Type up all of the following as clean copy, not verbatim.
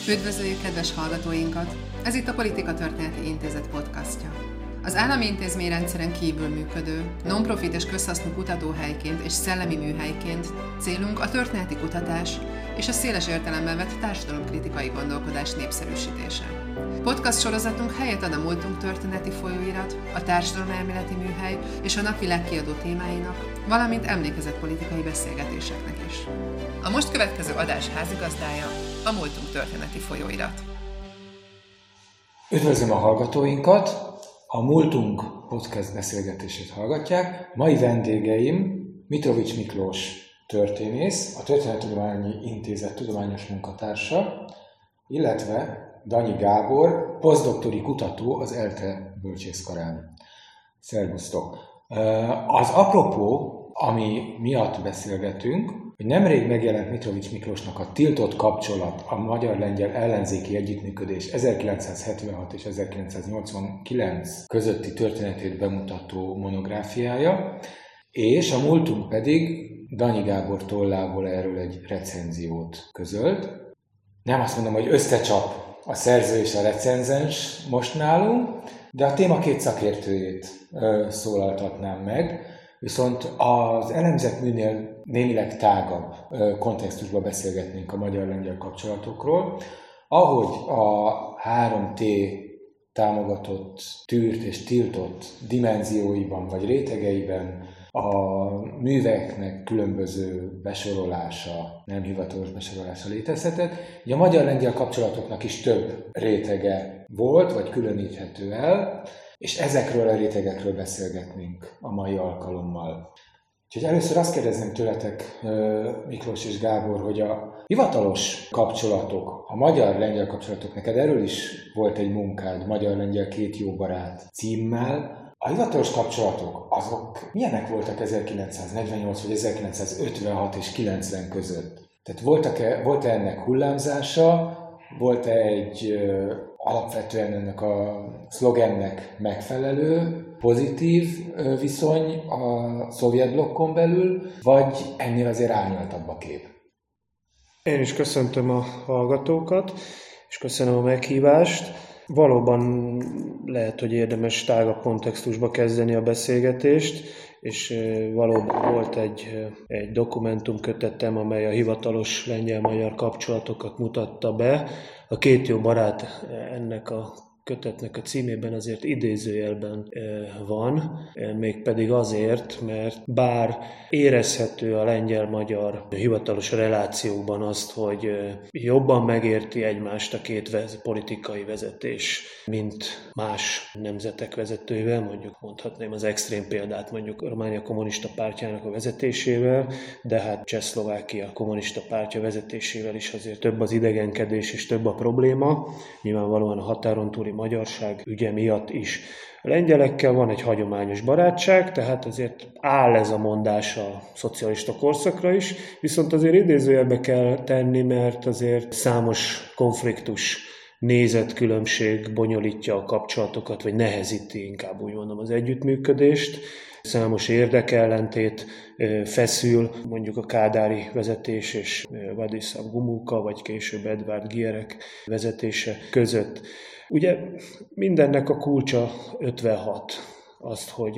Üdvözöljük kedves hallgatóinkat! Ez itt a Politika Történeti Intézet podcastja. Az állami intézményrendszeren kívül működő, non-profit és közhasznú kutatóhelyként és szellemi műhelyként célunk a történeti kutatás és a széles értelemben vett társadalomkritikai gondolkodás népszerűsítése. Podcast sorozatunk helyet ad a múltunk történeti folyóirat, a társadalomelméleti műhely és a napi legkiadó témáinak, valamint emlékezetpolitikai beszélgetéseknek is. A most következő adás házigazdája a múltunk történeti folyóirat. Üdvözlöm a hallgatóinkat! A Múltunk podcast beszélgetését hallgatják. Mai vendégeim Mitrovics Miklós történész, a Történettudományi Intézet tudományos munkatársa, illetve Danyi Gábor, posztdoktori kutató az ELTE bölcsészkarán. Szervusztok! Az apropó, ami miatt beszélgetünk, hogy nemrég megjelent Mitrovics Miklósnak a Tiltott kapcsolat, a magyar-lengyel ellenzéki együttműködés 1976 és 1989 közötti történetét bemutató monográfiája, és a múltunk pedig Danyi Gábor tollából erről egy recenziót közölt. Nem azt mondom, hogy összecsap a szerző és a recenzens most nálunk, de a téma két szakértőjét szólaltatnám meg, viszont az elemzett műnél némileg tágabb kontextusban beszélgetnénk a magyar-lengyel kapcsolatokról. Ahogy a 3T támogatott, tűrt és tiltott dimenzióiban vagy rétegeiben a műveknek különböző besorolása, nem hivatalos besorolása létezhetett. Ugye a magyar-lengyel kapcsolatoknak is több rétege volt, vagy különíthető el, és ezekről a rétegekről beszélgetnénk a mai alkalommal. Úgyhogy először azt kérdezném tőletek, Miklós és Gábor, hogy a hivatalos kapcsolatok, a magyar-lengyel kapcsolatok, neked erről is volt egy munkád, Magyar-lengyel két jó barát címmel. A hivatalos kapcsolatok, azok milyenek voltak 1948 vagy 1956 és 90 között? Tehát volt-e ennek hullámzása, volt-e egy alapvetően ennek a szlogennek megfelelő, pozitív viszony a szovjet blokkon belül, vagy ennél azért árnyaltabb a kép? Én is köszöntöm a hallgatókat, és köszönöm a meghívást. Valóban lehet, hogy érdemes tágabb kontextusba kezdeni a beszélgetést, és valóban volt egy dokumentumkötetem, amely a hivatalos lengyel-magyar kapcsolatokat mutatta be. A két jó barát ennek a kötetnek a címében azért idézőjelben van, mégpedig azért, mert bár érezhető a lengyel-magyar hivatalos relációkban azt, hogy jobban megérti egymást a két politikai vezetés, mint más nemzetek vezetőivel, mondjuk mondhatném az extrém példát mondjuk a Románia kommunista pártjának a vezetésével, de hát Csehszlovákia kommunista pártja vezetésével is azért több az idegenkedés és több a probléma, nyilvánvalóan a határon túli magyarság ügye miatt is. A lengyelekkel van egy hagyományos barátság, tehát azért áll ez a mondás a szocialista korszakra is, viszont azért idézőjelbe kell tenni, mert azért számos konfliktus, nézetkülönbség bonyolítja a kapcsolatokat, vagy nehezíti inkább úgy mondom az együttműködést. Számos érdekellentét feszül, mondjuk a kádári vezetés és Vladislav Gomulka, vagy később Edvard Gierek vezetése között. Ugye mindennek a kulcsa 56, azt, hogy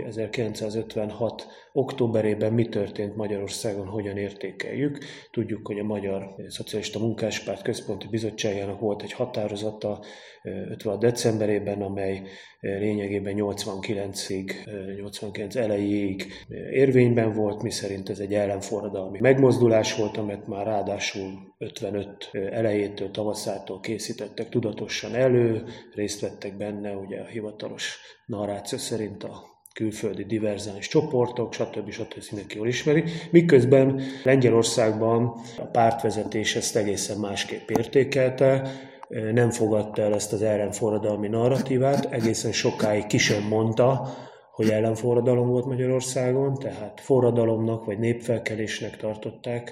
1956. októberében mi történt Magyarországon, hogyan értékeljük. Tudjuk, hogy a Magyar Szocialista Munkáspárt Központi Bizottságának volt egy határozata 56. decemberében, amely lényegében 89 elejéig érvényben volt, miszerint ez egy ellenforradalmi megmozdulás volt, amit már ráadásul 55 elejétől, tavaszától készítettek tudatosan elő, részt vettek benne ugye a hivatalos narráció szerint a külföldi diverzáns csoportok, stb. Mindenki jól ismeri. Miközben Lengyelországban a pártvezetés ezt egészen másképp értékelte, nem fogadta el ezt az ellenforradalmi narratívát, egészen sokáig ki sem mondta, hogy ellenforradalom volt Magyarországon, tehát forradalomnak vagy népfelkelésnek tartották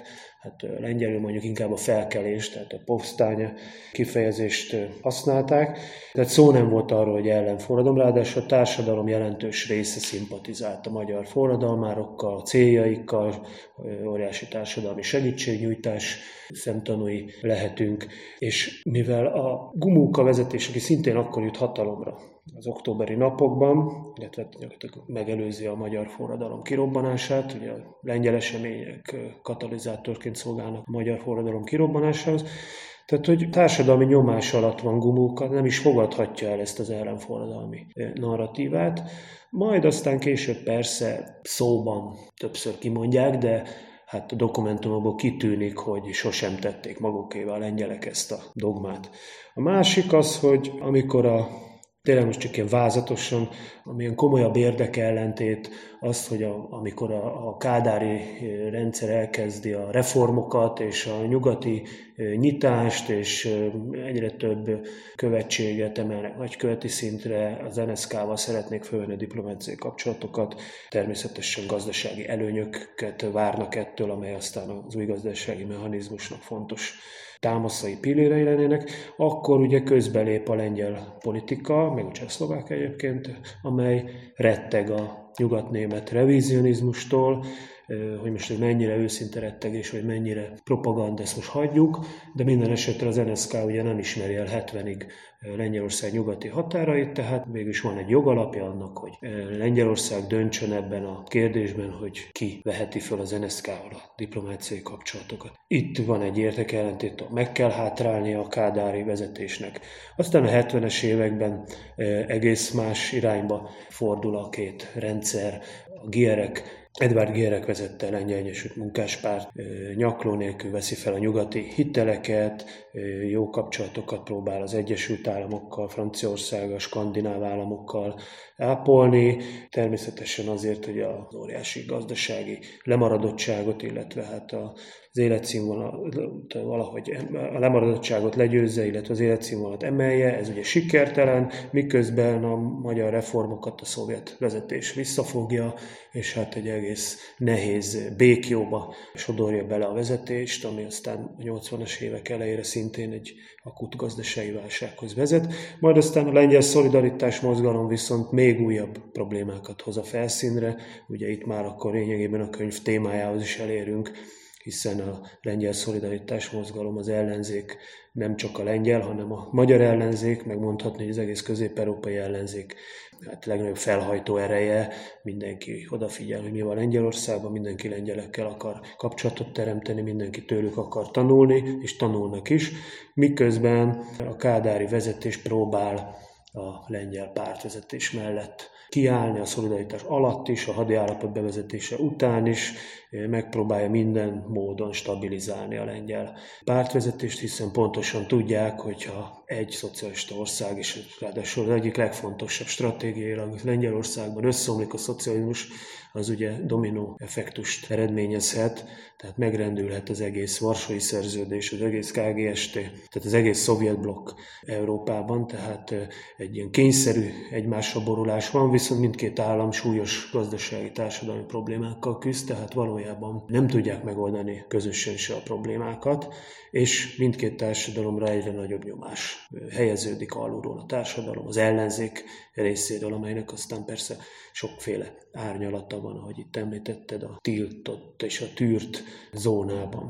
hát lengyelül mondjuk inkább a felkelést, tehát a povstanya kifejezést használták. Tehát szó nem volt arról, hogy ellenforradalom, ráadásul a társadalom jelentős része szimpatizált a magyar forradalmárokkal, céljaikkal, óriási társadalmi segítségnyújtás szemtanúi lehetünk, és mivel a Gomulka vezetés, aki szintén akkor jut hatalomra az októberi napokban, illetve megelőzi a magyar forradalom kirobbanását, ugye a lengyel események katalizátorként szolgálnak a magyar forradalom kirobbanásához, tehát, hogy társadalmi nyomás alatt van Gomulka, nem is fogadhatja el ezt az ellenforradalmi narratívát. Majd aztán később persze szóban többször kimondják, de hát a dokumentumokból kitűnik, hogy sosem tették magukével a lengyelek ezt a dogmát. A másik az, hogy amikor tényleg most csak ilyen vázatosan, amilyen komolyabb érdekellentét az, hogy amikor a kádári rendszer elkezdi a reformokat és a nyugati nyitást, és egyre több követséget emelnek nagyköveti szintre, az NSZK-val szeretnék fölvenni a diplomáciai kapcsolatokat, természetesen gazdasági előnyöket várnak ettől, amely aztán az új gazdasági mechanizmusnak fontos támaszai pillérei lennének, akkor ugye közbelép a lengyel politika, meg a csehszlovák egyébként, amely retteg a nyugatnémet revizionizmustól, hogy most ez mennyire őszinte rettegés, vagy mennyire propaganda, ezt most hagyjuk, de minden esetre az NSZK ugye nem ismeri el 70-ig Lengyelország nyugati határait, tehát mégis van egy jogalapja annak, hogy Lengyelország döntsön ebben a kérdésben, hogy ki veheti föl az NSZK-val a diplomáciai kapcsolatokat. Itt van egy érdekellentét, meg kell hátrálnia a kádári vezetésnek. Aztán a 70-es években egész más irányba fordul a két rendszer, a Gierek, Edvard Gierek vezette a Lengyel Egyesült Munkáspárt, nyakló nélkül veszi fel a nyugati hiteleket, jó kapcsolatokat próbál az Egyesült Államokkal, Franciaországgal, skandináv államokkal ápolni, természetesen azért, hogy az óriási gazdasági lemaradottságot, illetve hát az életszínvonalat valahogy a lemaradottságot legyőzze, illetve az életszínvonalat emelje, ez ugye sikertelen, miközben a magyar reformokat a szovjet vezetés visszafogja, és hát egy egész nehéz békjóba sodorja bele a vezetést, ami aztán a 80-as évek elejére szintén egy akut gazdasági válsághoz vezet. Majd aztán a lengyel szolidaritás mozgalom viszont még újabb problémákat hoz a felszínre, ugye itt már akkor lényegében a könyv témájához is elérünk, hiszen a lengyel szolidaritás mozgalom, az ellenzék nem csak a lengyel, hanem a magyar ellenzék, meg mondhatni, hogy az egész közép-európai ellenzék hát legnagyobb felhajtó ereje, mindenki odafigyel, hogy mi van Lengyelországban, mindenki lengyelekkel akar kapcsolatot teremteni, mindenki tőlük akar tanulni, és tanulnak is, miközben a kádári vezetés próbál a lengyel pártvezetés mellett kiállni, a szolidaritás alatt is, a hadiállapot bevezetése után is, megpróbálja minden módon stabilizálni a lengyel pártvezetést, hiszen pontosan tudják, hogyha egy szocialista ország, és ráadásul az egyik legfontosabb stratégiailag Lengyelországban összeomlik a szocializmus, az ugye dominó effektust eredményezhet, tehát megrendülhet az egész Varsói Szerződés, az egész KGST, tehát az egész szovjet blokk Európában, tehát egy ilyen kényszerű egymásra borulás van, viszont mindkét állam súlyos gazdasági társadalmi problémákkal küzd, tehát valójában nem tudják megoldani közösen se a problémákat, és mindkét társadalomra egyre nagyobb nyomás helyeződik alulról a társadalom, az ellenzék részéről, amelynek aztán persze sokféle árnyalata van, ahogy itt említetted, a tiltott és a tűrt zónában.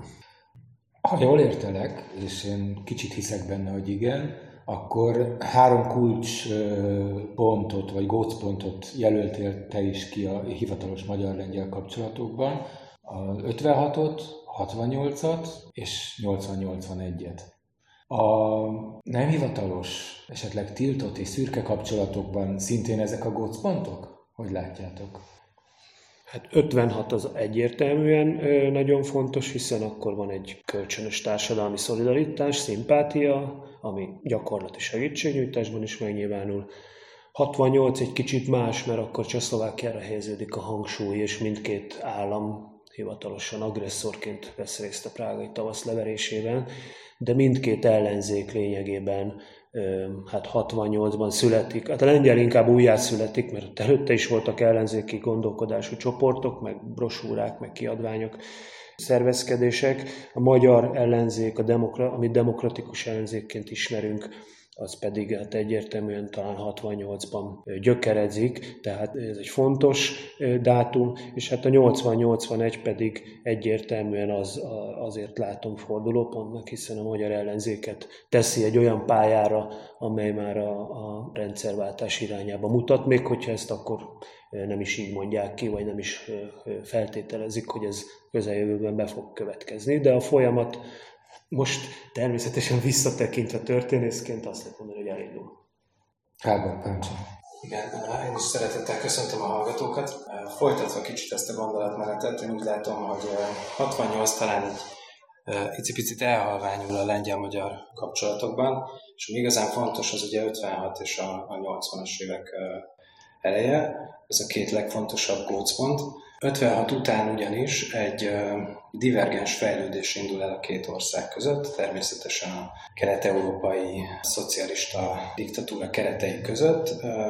Ha jól értelek, és én kicsit hiszek benne, hogy igen, akkor 3 kulcs pontot, vagy gócpontot jelöltél te is ki a hivatalos magyar-lengyel kapcsolatokban. A 56-ot, 68-at és 80-81-et. A nem hivatalos, esetleg tiltott és szürke kapcsolatokban szintén ezek a gócpontok? Hogy látjátok? Hát 56 az egyértelműen nagyon fontos, hiszen akkor van egy kölcsönös társadalmi szolidaritás, szimpátia, ami gyakorlati segítségnyújtásban is megnyilvánul. 68 egy kicsit más, mert akkor Csehszlovákiára helyeződik a hangsúly, és mindkét állam hivatalosan agresszorként vesz részt a prágai tavasz leverésében, de mindkét ellenzék lényegében hát 68-ban születik. Hát a lengyel inkább újjászületik, mert előtte is voltak ellenzéki gondolkodású csoportok, meg brosúrák, meg kiadványok, szervezkedések. A magyar ellenzék, amit demokratikus ellenzékként ismerünk, az pedig hát egyértelműen talán 68-ban gyökerezik, tehát ez egy fontos dátum, és hát a 80-81 pedig egyértelműen azért látom fordulópontnak, hiszen a magyar ellenzéket teszi egy olyan pályára, amely már a rendszerváltás irányába mutat, még hogyha ezt akkor nem is így mondják ki, vagy nem is feltételezik, hogy ez közeljövőben be fog következni, de a folyamat most természetesen visszatekintve történészként azt lehet mondani, hogy elindul. Gábor, parancsolj. Igen, én is szeretettel köszöntöm a hallgatókat. Folytatva kicsit ezt a gondolatmenetet, én úgy látom, hogy 68 talán egy icipicit elhalványul a lengyel-magyar kapcsolatokban, és ami igazán fontos, az ugye 56 és a 80-as évek eleje, ez a két legfontosabb gócpont. 56 után ugyanis egy divergens fejlődés indul el a két ország között, természetesen a kelet-európai szocialista diktatúra keretei között,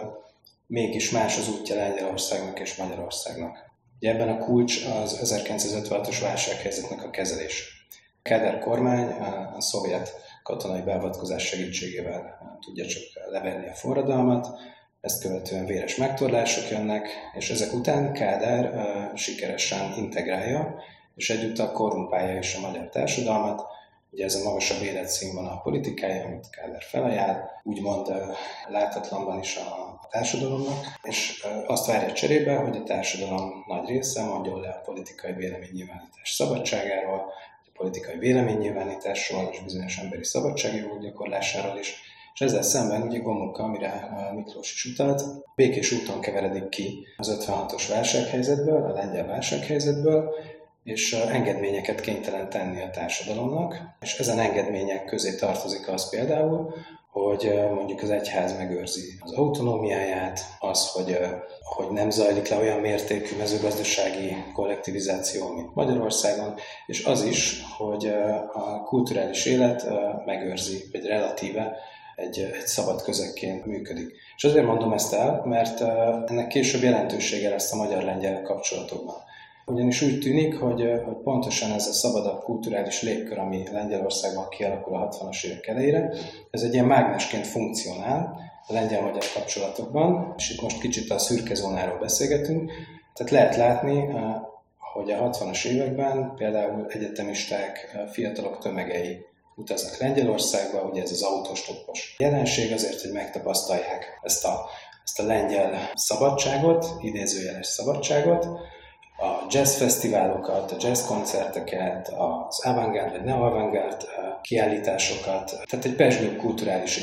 mégis más az útja Lengyelországnak és Magyarországnak. Ugye ebben a kulcs az 1956-os válsághelyzetnek a kezelése. A Kádár kormány a szovjet katonai beavatkozás segítségével tudja csak leverni a forradalmat, ezt követően véres megtorlások jönnek, és ezek után Kádár sikeresen integrálja, és egyúttal korrumpálja is a magyar társadalmat. Ugye ez a magasabb életszínvonal politikája, amit Kádár felajánl, úgymond láthatlanban is a társadalomnak, és azt várja cserébe, hogy a társadalom nagy része mondjon le a politikai véleménynyilvánítás szabadságáról, a politikai véleménynyilvánításról és bizonyos emberi szabadságjogok gyakorlásáról is, és ezzel szemben ugye Gomulka, amire Miklós is utalt, békés úton keveredik ki az 56-os válsághelyzetből, a lengyel válsághelyzetből, és engedményeket kénytelen tenni a társadalomnak, és ezen engedmények közé tartozik az például, hogy mondjuk az egyház megőrzi az autonómiáját, az, hogy nem zajlik le olyan mértékű mezőgazdasági kollektivizáció, mint Magyarországon, és az is, hogy a kulturális élet megőrzi, vagy relatíve egy szabad közegként működik. És azért mondom ezt el, mert ennek később jelentősége lesz a magyar-lengyel kapcsolatokban. Ugyanis úgy tűnik, hogy pontosan ez a szabadabb kulturális légkör, ami Lengyelországban kialakul a 60-as évek elejére, ez egy ilyen mágnesként funkcionál a lengyel-magyar kapcsolatokban, és itt most kicsit a szürke zónáról beszélgetünk. Tehát lehet látni, hogy a 60-as években például egyetemisták, fiatalok tömegei utaznak Lengyelországba, ugye ez az autostoppos jelenség azért, hogy megtapasztalják ezt a lengyel szabadságot, idézőjeles szabadságot, a jazzfesztiválokat, a jazzkoncerteket, az avantgárd vagy ne-avantgárd kiállításokat, tehát egy pezsgőbb kulturális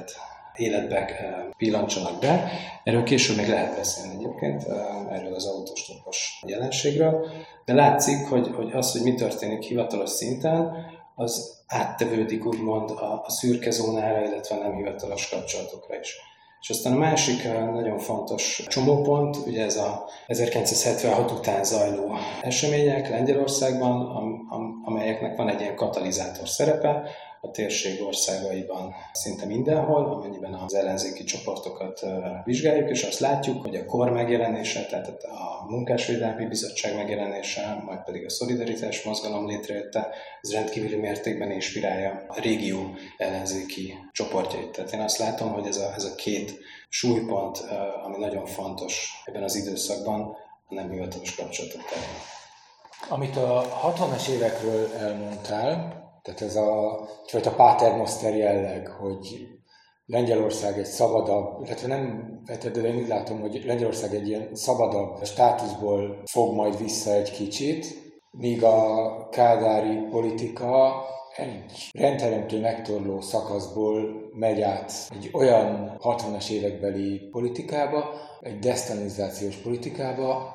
életbe pillantsanak be. Erről később még lehet beszélni egyébként, erről az autostoppos jelenségről, de látszik, hogy az, hogy mi történik hivatalos szinten, az áttevődik úgymond a szürke zónára, illetve nem hivatalos kapcsolatokra is. És aztán a másik nagyon fontos csomópont, ugye ez a 1976 után zajló események Lengyelországban, amelyeknek van egy ilyen katalizátor szerepe a térség országaiban szinte mindenhol, amennyiben az ellenzéki csoportokat vizsgáljuk, és azt látjuk, hogy a KOR megjelenése, tehát a Munkásvédelmi Bizottság megjelenése, majd pedig a Szolidaritás mozgalom létrejötte, ez rendkívüli mértékben inspirálja a régió ellenzéki csoportjait. Tehát én azt látom, hogy ez a két súlypont, ami nagyon fontos ebben az időszakban, a nem hivatalos kapcsolatok terén. Amit a 60-as évekről elmondtál, tehát ez a paternoster jelleg, hogy Lengyelország egy szabadabb, illetve nem, de én úgy látom, hogy Lengyelország egy ilyen szabadabb státuszból fog majd vissza egy kicsit, míg a kádári politika egy rendteremtő megtorló szakaszból megy át egy olyan 60-as évekbeli politikába, egy desztalizációs politikába,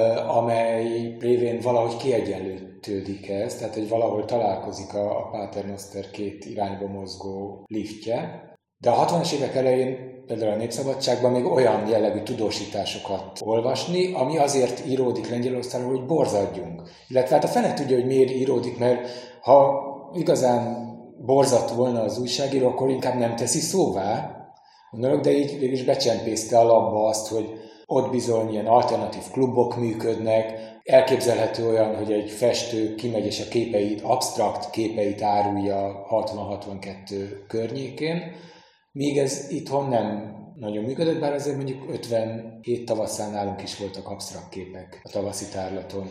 amely révén valahogy kiegyenlítődik ez, tehát hogy valahol találkozik a paternoster két irányba mozgó liftje. De a 60-as évek elején például a Népszabadságban még olyan jellegű tudósításokat olvasni, ami azért íródik Lengyelországról, hogy borzadjunk. Illetve hát a fene tudja, hogy miért íródik, mert ha igazán borzat volna az újságíró, akkor inkább nem teszi szóvá, gondolok, de így is becsempészte a labba azt, hogy ott bizony ilyen alternatív klubok működnek, elképzelhető olyan, hogy egy festő kimegy és a képeit, absztrakt képeit árulja 60-62 környékén, míg ez itthon nem nagyon működött, bár azért mondjuk 57 tavaszán nálunk is voltak absztrakt képek a tavaszi tárlaton.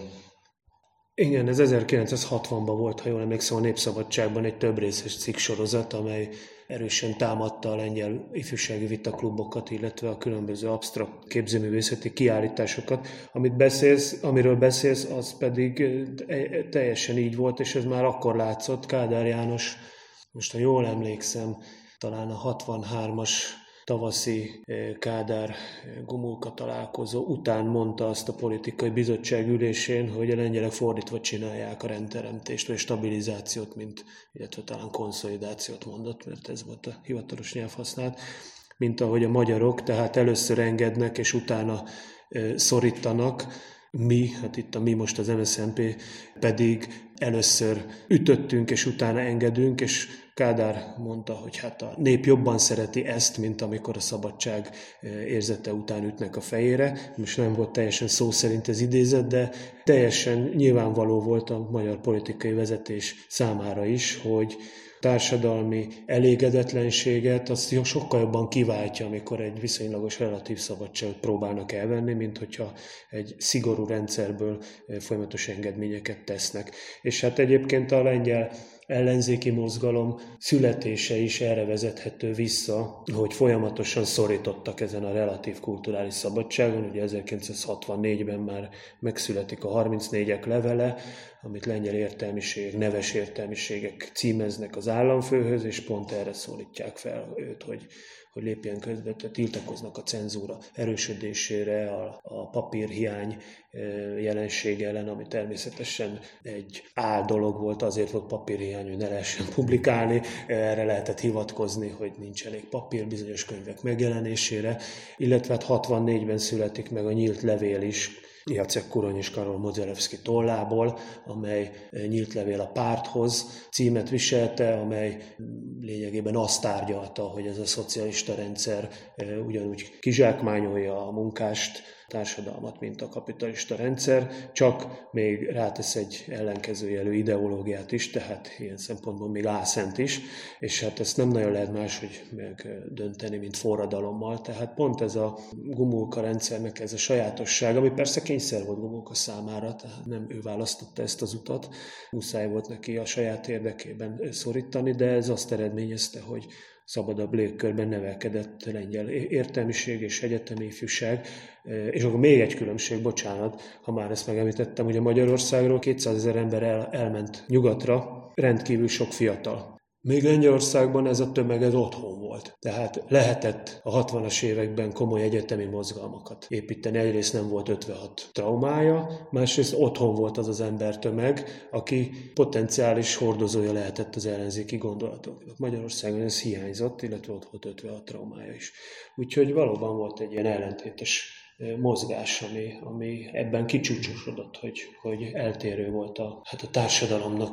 Igen, ez 1960-ban volt, ha jól emlékszem, a Népszabadságban egy több részes cikksorozat, amely erősen támadta a lengyel ifjúsági vitaklubokat, illetve a különböző absztrakt képzőművészeti kiállításokat. Amiről beszélsz, az pedig teljesen így volt, és ez már akkor látszott. Kádár János, most ha jól emlékszem, talán a 63-as tavaszi Kádár Gomulka találkozó után mondta azt a politikai bizottság ülésén, hogy a lengyelek fordítva csinálják a rendteremtést, vagy stabilizációt, illetve talán konszolidációt mondott, mert ez volt a hivatalos nyelvhasználat, mint ahogy a magyarok, tehát először engednek, és utána szorítanak. Hát itt a mi most az MSZNP pedig először ütöttünk, és utána engedünk, és Kádár mondta, hogy hát a nép jobban szereti ezt, mint amikor a szabadság érzete után ütnek a fejére. Most nem volt teljesen szó szerint ez idézet, de teljesen nyilvánvaló volt a magyar politikai vezetés számára is, hogy társadalmi elégedetlenséget azt sokkal jobban kiváltja, amikor egy viszonylagos relatív szabadságot próbálnak elvenni, mint hogyha egy szigorú rendszerből folyamatos engedményeket tesznek. És hát egyébként a lengyel ellenzéki mozgalom születése is erre vezethető vissza, hogy folyamatosan szorítottak ezen a relatív kulturális szabadságon. Ugye 1964-ben már megszületik a 34-ek levele, amit lengyel értelmiségek, neves értelmiségek címeznek az államfőhöz, és pont erre szólítják fel őt, hogy lépjen közbe, tiltakoznak a cenzúra erősödésére, a papírhiány jelensége ellen, ami természetesen egy áldolog volt, azért volt papírhiány, hogy ne lehessen publikálni, erre lehetett hivatkozni, hogy nincs elég papír bizonyos könyvek megjelenésére, illetve 64-ben születik meg a Nyílt levél is, Jacek Kurony és Karol Modzelewski tollából, amely Nyílt levél a párthoz címet viselte, amely lényegében azt tárgyalta, hogy ez a szocialista rendszer ugyanúgy kizsákmányolja a munkást, társadalmat, mint a kapitalista rendszer, csak még rátesz egy ellenkező jelű ideológiát is, tehát ilyen szempontból még álszent is, és hát ezt nem nagyon lehet máshogy megdönteni, mint forradalommal. Tehát pont ez a Gomulka rendszernek ez a sajátosság, ami persze kényszer volt Gomulka számára, tehát nem ő választotta ezt az utat, muszáj volt neki a saját érdekében szorítani, de ez azt eredményezte, hogy szabadabb légkörben nevelkedett lengyel értelmiség és egyetemi ifjúság. És akkor még egy különbség, bocsánat, ha már ezt megemlítettem, hogy a Magyarországról 200 000 ember elment nyugatra, rendkívül sok fiatal. Még Lengyelországban ez a tömeg ez otthon volt. Tehát lehetett a 60-as években komoly egyetemi mozgalmakat építeni. Egyrészt nem volt 56 traumája, másrészt otthon volt az az embertömeg, aki potenciális hordozója lehetett az ellenzéki gondolatoknak. Magyarországon ez hiányzott, illetve ott volt 56 traumája is. Úgyhogy valóban volt egy ilyen ellentétes mozgás, ami ebben kicsúcsosodott, hogy eltérő volt a társadalomnak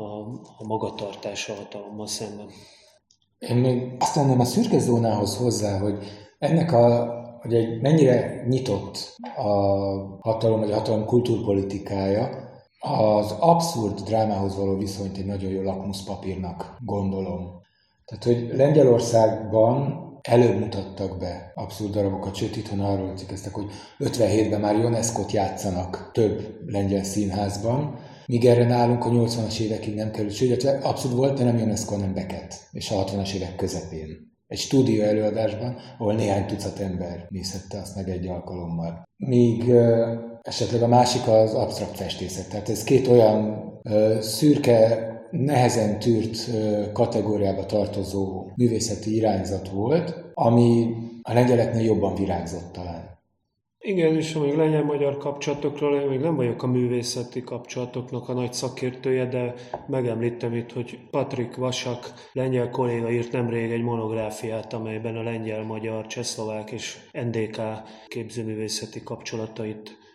a magatartása hatalommal szemben. Én még azt mondanám a szürke zónához hozzá, hogy ennek hogy egy mennyire nyitott a hatalom, vagy a hatalom kultúrpolitikája, az abszurd drámához való viszonyt egy nagyon jó lakmuszpapírnak gondolom. Tehát, hogy Lengyelországban előbb mutattak be abszurd darabokat, sőt itthon arról cikkeztek, hogy 57-ben már Ionescót játszanak több lengyel színházban, míg erre nálunk a 80-as évekig nem került, sőt, abszurd volt, de nem Ionesco, hanem Beckett, és a 60-as évek közepén. Egy stúdió előadásban, ahol néhány tucat ember nézhette azt meg egy alkalommal. Míg esetleg a másik az absztrakt festészet. Tehát ez két olyan szürke, nehezen tűrt kategóriába tartozó művészeti irányzat volt, ami a lengyeleknél jobban virágzott talán. Igen, és amíg lengyel-magyar kapcsolatokról, én még nem vagyok a művészeti kapcsolatoknak a nagy szakértője, de megemlítem itt, hogy Patrik Vasak, lengyel kolléga írt nemrég egy monográfiát, amelyben a lengyel-magyar, csehszlovák és NDK képzőművészeti kapcsolatait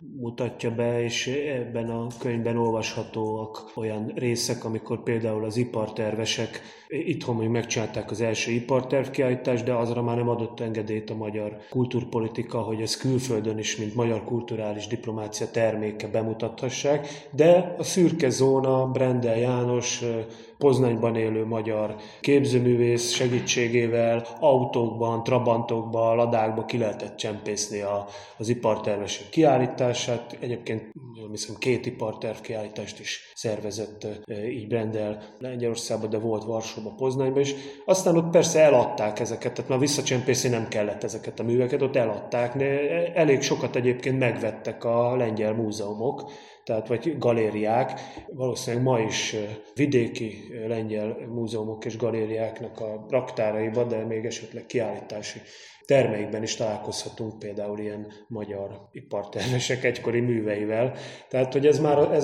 mutatja be, és ebben a könyvben olvashatóak olyan részek, amikor például az ipartervesek itthon még megcsinálták az első ipartervkiállítást, de azra már nem adott engedélyt a magyar kultúrpolitika, hogy ez külföldön is, mint magyar kulturális diplomácia terméke bemutathassák, de a szürke zóna Brendel János Poznanyban élő magyar képzőművész segítségével autókban, trabantokban, ladákban ki lehetett csempészni az ipartervesek kiállítását. Egyébként jól hiszem 2 iparterv kiállítást is szervezett így Brendel Lengyelországban, de volt Varsóban, Poznanyban is. Aztán ott persze eladták ezeket, tehát már visszacsempészni nem kellett ezeket a műveket, ott eladták, de elég sokat egyébként megvettek a lengyel múzeumok, tehát vagy galériák. Valószínűleg ma is vidéki lengyel múzeumok és galériáknak a raktáraiba, de még esetleg kiállítási termeikben is találkozhatunk például ilyen magyar ipartervesek egykori műveivel. Tehát, hogy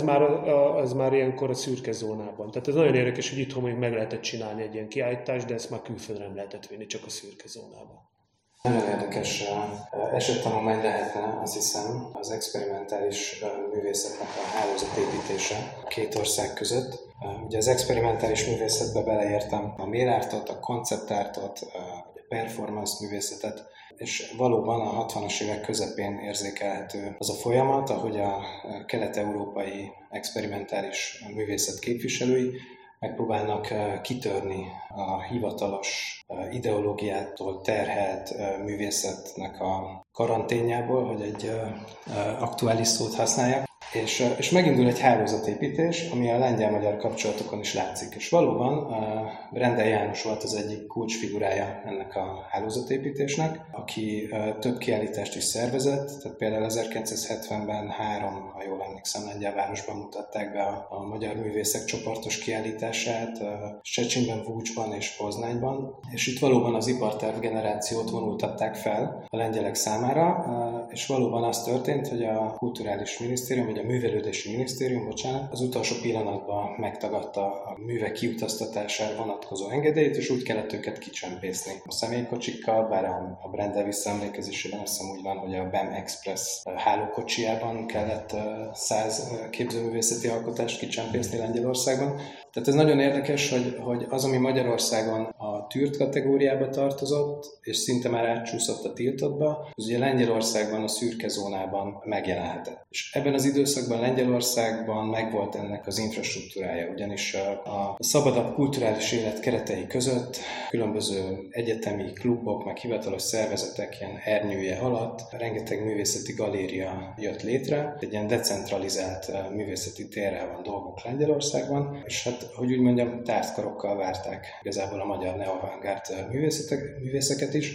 ez már ilyenkor a szürke zónában. Tehát ez nagyon érdekes, hogy itthon még meg lehetett csinálni egy ilyen kiállítást, de ezt már külföldre nem lehetett vinni, csak a szürke zónában. Nagyon érdekes esettanulmány lehetne, azt hiszem, az experimentális művészetnek a hálózatépítése a 2 ország között. Ugye az experimentális művészetbe beleértem a mélártot, a konceptártot, a performance művészetet, és valóban a 60-as évek közepén érzékelhető az a folyamat, ahogy a kelet-európai experimentális művészet képviselői megpróbálnak kitörni a hivatalos ideológiától terhelt művészetnek a karanténjából, hogy egy aktuális szót használják, és megindul egy hálózatépítés, ami a lengyel-magyar kapcsolatokon is látszik. És valóban Brendel János volt az egyik kulcsfigurája ennek a hálózatépítésnek, aki több kiállítást is szervezett, tehát például 1970-ben 3, ha jól emlékszem, Lengyelvárosban mutatták be a magyar művészek csoportos kiállítását, Szczecinben, Vúcsban és Poznányban, és itt valóban az iparterv generációt vonultatták fel a lengyelek számára, és valóban az történt, hogy a kulturális minisztérium, vagy a művelődési minisztérium, az utolsó pillanatban megtagadta a művek kiutaztatására vonatkozó engedélyt, és úgy kellett őket kicsempészni a személykocsikkal, bár a Brendel visszaemlékezésében azt hiszem úgy van, hogy a BEM Express hálókocsijában kellett 100 képzőművészeti alkotást kicsempészni Lengyelországban. Tehát ez nagyon érdekes, hogy az, ami Magyarországon a tűrt kategóriába tartozott, és szinte már átcsúszott a tiltottba, az ugye Lengyelországban a szürke zónában megjelenhetett. És ebben az időszakban Lengyelországban megvolt ennek az infrastruktúrája, ugyanis a szabadabb kulturális élet keretei között különböző egyetemi klubok, meg hivatalos szervezetek ilyen ernyője alatt rengeteg művészeti galéria jött létre, egy ilyen decentralizált művészeti térrel van dolgok Lengyelországban, és hát, hogy úgy mondjam, tártkarokkal várták igazából a magyar neoavantgárd művészeket is.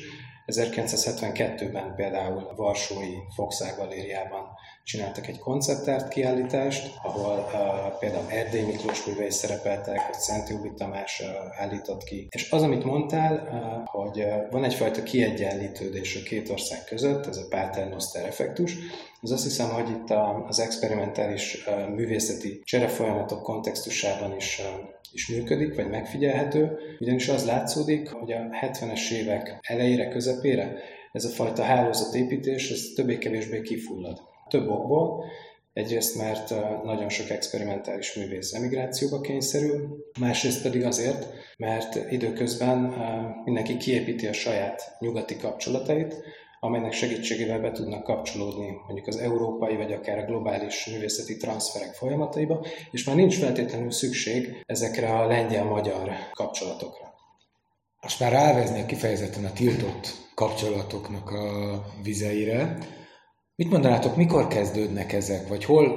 1972-ben például a varsói Foxár galériában csináltak egy konceptárt kiállítást, ahol például Erdély Miklós művei szerepeltek, vagy Szent Júbi Tamás állított ki. És az, amit mondtál, hogy van egyfajta kiegyenlítődés a 2 ország között, ez a paternoster effektus, az azt hiszem, hogy itt az experimentális művészeti cserefolyamatok kontextusában is működik, vagy megfigyelhető, ugyanis az látszódik, hogy a 70-es évek elejére, közepére ez a fajta hálózatépítés, ez többé-kevésbé kifullad. Több okból. Egyrészt, mert nagyon sok experimentális művész emigrációba kényszerül, másrészt pedig azért, mert időközben mindenki kiépíti a saját nyugati kapcsolatait, amelynek segítségével be tudnak kapcsolódni mondjuk az európai vagy akár a globális művészeti transferek folyamataiba, és már nincs feltétlenül szükség ezekre a lengyel-magyar kapcsolatokra. Most már ráveznék kifejezetten a tiltott kapcsolatoknak a vizeire. Mit mondanátok, mikor kezdődnek ezek, vagy hol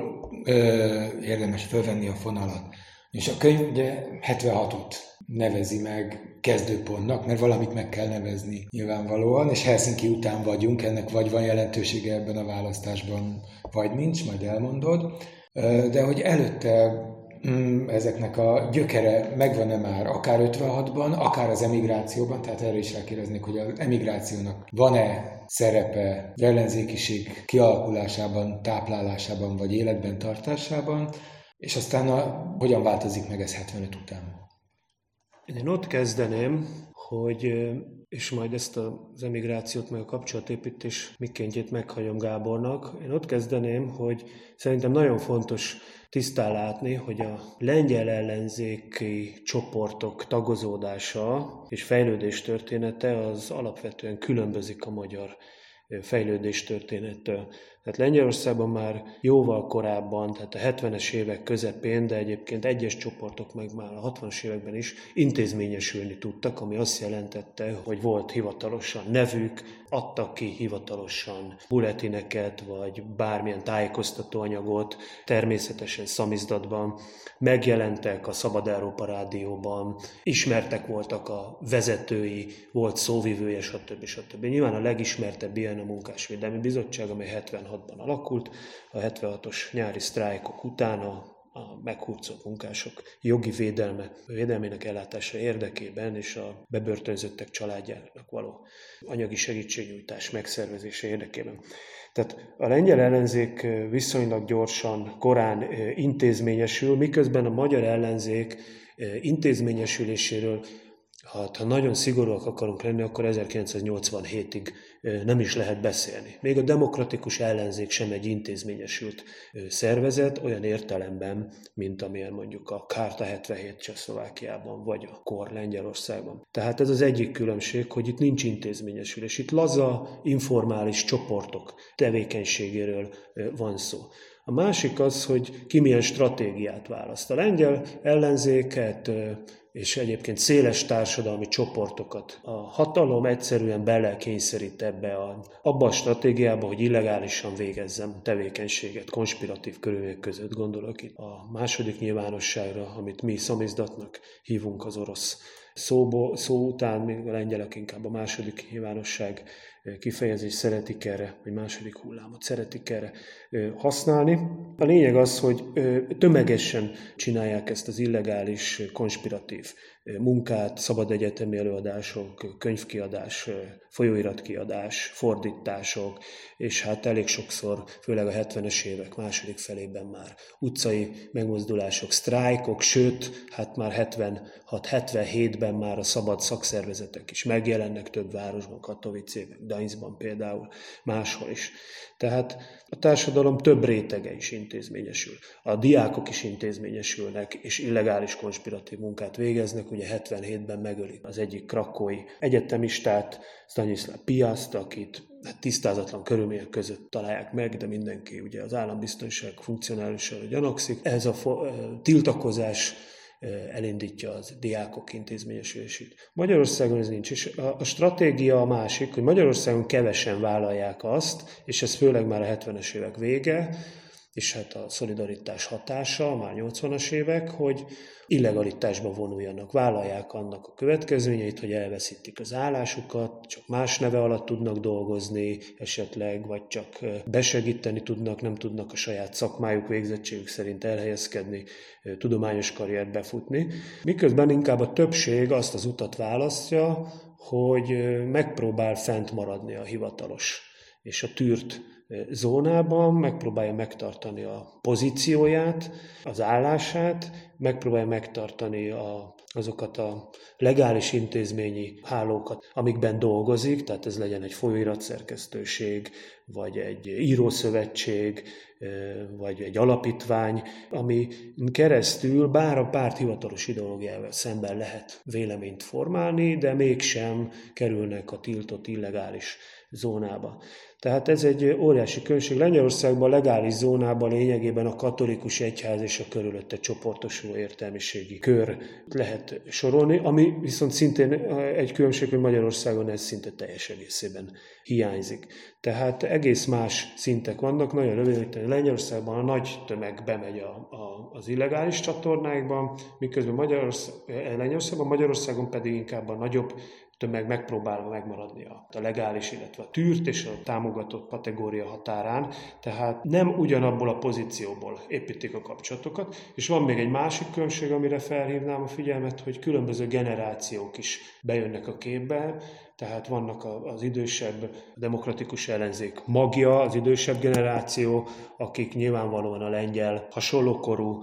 érdemes fölvenni a fonalat? És a könyv ugye 76-ot nevezi meg kezdőpontnak, mert valamit meg kell nevezni nyilvánvalóan, és Helsinki után vagyunk, ennek vagy van jelentősége ebben a választásban, vagy nincs, majd elmondod. De hogy előtte ezeknek a gyökere megvan-e már, akár 56-ban, akár az emigrációban, tehát erre is rákérdeznék, hogy az emigrációnak van-e szerepe az ellenzékiség kialakulásában, táplálásában, vagy életben tartásában, és aztán hogyan változik meg ez 75 után? Én ott kezdeném, hogy és majd ezt az emigrációt, meg a kapcsolatépítés mikéntjét meghagyom Gábornak. Én ott kezdeném, hogy szerintem nagyon fontos tisztán látni, hogy a lengyel ellenzéki csoportok tagozódása és fejlődés története az alapvetően különbözik a magyar fejlődés történettől. Tehát Lengyelországban már jóval korábban, tehát a 70-es évek közepén, de egyébként egyes csoportok meg már a 60-as években is intézményesülni tudtak, ami azt jelentette, hogy volt hivatalosan nevük, adtak ki hivatalosan bulletineket, vagy bármilyen tájékoztatóanyagot, természetesen szamizdatban, megjelentek a Szabad Európa Rádióban, ismertek voltak a vezetői, volt szóvivője, stb. Nyilván a legismertebb ilyen a Munkásvédelmi Bizottság, amely 76-ban alakult, a 76-os nyári sztrájkok után a meghurcolt munkások jogi védelmének ellátása érdekében és a bebörtönzöttek családjának való anyagi segítségnyújtás megszervezése érdekében. Tehát a lengyel ellenzék viszonylag gyorsan, korán intézményesül, miközben a magyar ellenzék intézményesüléséről, ha nagyon szigorúak akarunk lenni, akkor 1987-ig nem is lehet beszélni. Még a demokratikus ellenzék sem egy intézményesült szervezet, olyan értelemben, mint amilyen mondjuk a Kárta 77 Csehszlovákiában, vagy a KOR Lengyelországban. Tehát ez az egyik különbség, hogy itt nincs intézményesülés. Itt laza, informális csoportok tevékenységéről van szó. A másik az, hogy ki milyen stratégiát választ. A lengyel ellenzéket és egyébként széles társadalmi csoportokat a hatalom egyszerűen belekényszerít abba a stratégiába, hogy illegálisan végezzem tevékenységet, konspiratív körülmények között gondolok itt a második nyilvánosságra, amit mi szamizdatnak hívunk az orosz szó után, még a lengyelek inkább a második nyilvánosság kifejezést szeretik erre, vagy második hullámot szeretik erre használni. A lényeg az, hogy tömegesen csinálják ezt az illegális, konspiratív munkát, szabad egyetemi előadások, könyvkiadás, folyóiratkiadás, fordítások, és hát elég sokszor, főleg a 70-es évek második felében már utcai megmozdulások, sztrájkok, sőt, hát már 76-77-ben már a szabad szakszervezetek is megjelennek több városban, Katowicében, Gdańskban például, máshol is. Tehát a társadalom több rétege is intézményesül. A diákok is intézményesülnek, és illegális konspiratív munkát végeznek. Ugye 77-ben megölik az egyik krakói egyetemistát, Stanislav Piast, akit tisztázatlan körülmények között találják meg, de mindenki ugye az állambiztonság funkcionálisára gyanakszik. Ez a tiltakozás elindítja az diákok intézményesülését. Magyarországon ez nincs, és a stratégia a másik, hogy Magyarországon kevesen vállalják azt, és ez főleg már a 70-es évek vége, és hát a szolidaritás hatása, már 80-as évek, hogy illegalitásba vonuljanak, vállalják annak a következményeit, hogy elveszítik az állásukat, csak más neve alatt tudnak dolgozni esetleg, vagy csak besegíteni tudnak, nem tudnak a saját szakmájuk, végzettségük szerint elhelyezkedni, tudományos karriert befutni. Miközben inkább a többség azt az utat választja, hogy megpróbál fent maradni a hivatalos és a tűrt zónában, megpróbálja megtartani a pozícióját, az állását, megpróbálja megtartani azokat a legális intézményi hálókat, amikben dolgozik, tehát ez legyen egy folyóiratszerkesztőség, vagy egy írószövetség, vagy egy alapítvány, ami keresztül bár a párt hivatalos ideológiával szemben lehet véleményt formálni, de mégsem kerülnek a tiltott illegális zónába. Tehát ez egy óriási különbség. Lengyelországban a legális zónában lényegében a katolikus egyház és a körülötte csoportosuló értelmiségi kör lehet sorolni, ami viszont szintén egy különbség, hogy Magyarországon ez szinte teljes egészében hiányzik. Tehát egész más szintek vannak, nagyon röviden. Lengyelországban a nagy tömeg bemegy az illegális csatornákban, miközben Magyarországon pedig inkább a nagyobb tömeg megpróbálva megmaradni a legális, illetve a tűrt és a támogatott kategória határán, tehát nem ugyanabból a pozícióból építik a kapcsolatokat, és van még egy másik különbség, amire felhívnám a figyelmet, hogy különböző generációk is bejönnek a képbe. tehát vannak az idősebb demokratikus ellenzék magja, az idősebb generáció, akik nyilvánvalóan a lengyel hasonlókorú,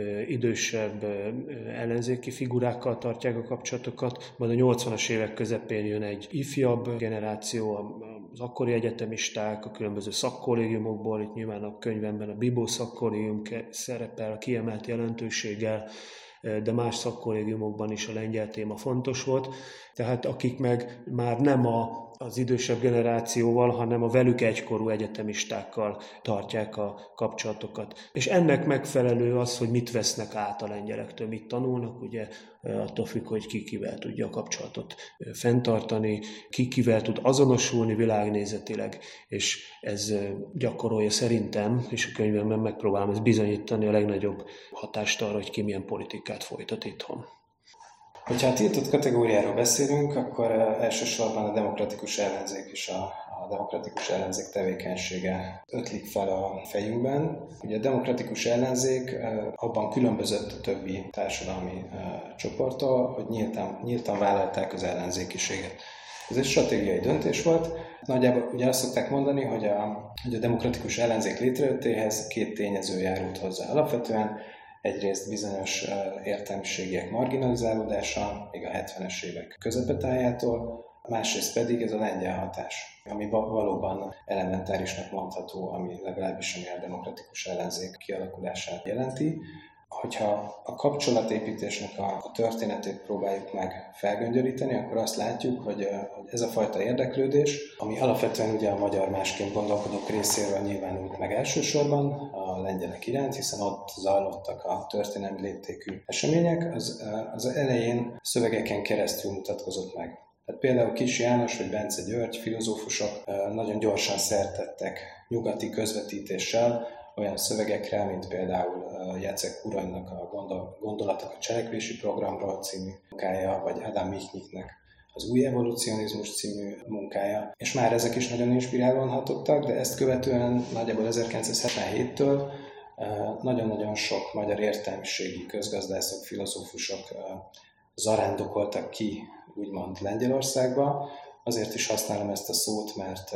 idősebb ellenzéki figurákkal tartják a kapcsolatokat, majd a 80-as évek közepén jön egy ifjabb generáció, az akkori egyetemisták, a különböző szakkollégiumokból, itt nyilván a könyvemben a Bibó szakkollégium szerepel kiemelt jelentőséggel, de más szakkollégiumokban is a lengyel téma fontos volt, tehát akik meg már nem az idősebb generációval, hanem a velük egykorú egyetemistákkal tartják a kapcsolatokat. És ennek megfelelő az, hogy mit vesznek át a lengyelektől, mit tanulnak, ugye attól függ, hogy ki kivel tudja a kapcsolatot fenntartani, ki kivel tud azonosulni világnézetileg, és ez gyakorolja szerintem, és a könyvemben megpróbálom ezt bizonyítani, a legnagyobb hatást arra, hogy ki milyen politikát folytat itthon. Hogyha a tiltott kategóriáról beszélünk, akkor elsősorban a demokratikus ellenzék és a demokratikus ellenzék tevékenysége ötlik fel a fejünkben. Ugye a demokratikus ellenzék abban különbözött a többi társadalmi csoporttól, hogy nyíltan vállalták az ellenzékiséget. Ez egy stratégiai döntés volt. Nagyjából ugye azt szokták mondani, hogy a demokratikus ellenzék létrejöttéhez két tényező járult hozzá. Alapvetően egyrészt bizonyos értelmiségiek marginalizálódása, még a 70-es évek közepetájától, másrészt pedig ez a lengyel hatás, ami valóban elementárisnak mondható, ami legalábbis ami a demokratikus ellenzék kialakulását jelenti. Hogyha a kapcsolatépítésnek a történetét próbáljuk meg felgöngyölíteni, akkor azt látjuk, hogy ez a fajta érdeklődés, ami alapvetően ugye a magyar másként gondolkodók részéről nyilvánult meg elsősorban a lengyelek iránt, hiszen ott zajlottak a történelmi léptékű események, az elején szövegeken keresztül mutatkozott meg. Tehát például Kiss János vagy Bence György filozófusok nagyon gyorsan szert tettek nyugati közvetítéssel olyan szövegekre, mint például Jacek Kuranynak a Gondolatok a cselekvési programról című munkája, vagy Adam Michniknek az Új evolucionizmus című munkája, és már ezek is nagyon inspirálóan hatottak, de ezt követően nagyjából 1977-től nagyon-nagyon sok magyar értelmiségi közgazdászok, filozófusok zarándokoltak ki, úgymond Lengyelországba. Azért is használom ezt a szót,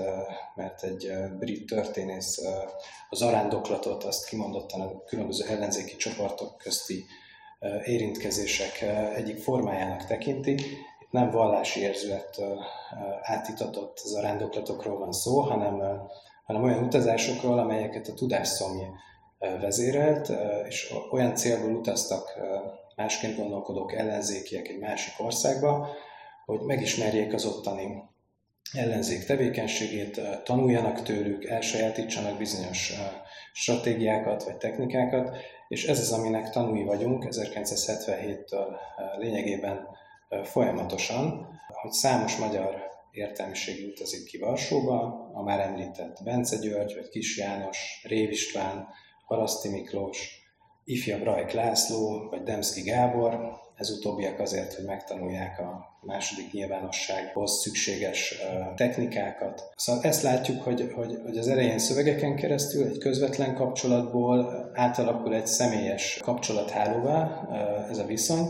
mert egy brit történész a zarándoklatot azt kimondottan a különböző ellenzéki csoportok közti érintkezések egyik formájának tekinti. Itt nem vallási érzülettől átitatott zarándoklatokról van szó, hanem olyan utazásokról, amelyeket a tudásszomj vezérelt, és olyan célból utaztak másként gondolkodók, ellenzékiek egy másik országba, hogy megismerjék az ottani ellenzék tevékenységét, tanuljanak tőlük, elsajátítsanak bizonyos stratégiákat vagy technikákat, és ez az, aminek tanúi vagyunk 1977-től lényegében folyamatosan, hogy számos magyar értelmiség utazik ki Varsóba, a már említett Bence György, vagy Kiss János, Rév István, Haraszti Miklós, ifjabb Rajk László, vagy Demszky Gábor, ez utóbbiak azért, hogy megtanulják a második nyilvánossághoz szükséges technikákat. Szóval ezt látjuk, hogy az elején szövegeken keresztül egy közvetlen kapcsolatból átalakul egy személyes kapcsolathálóvá ez a viszony,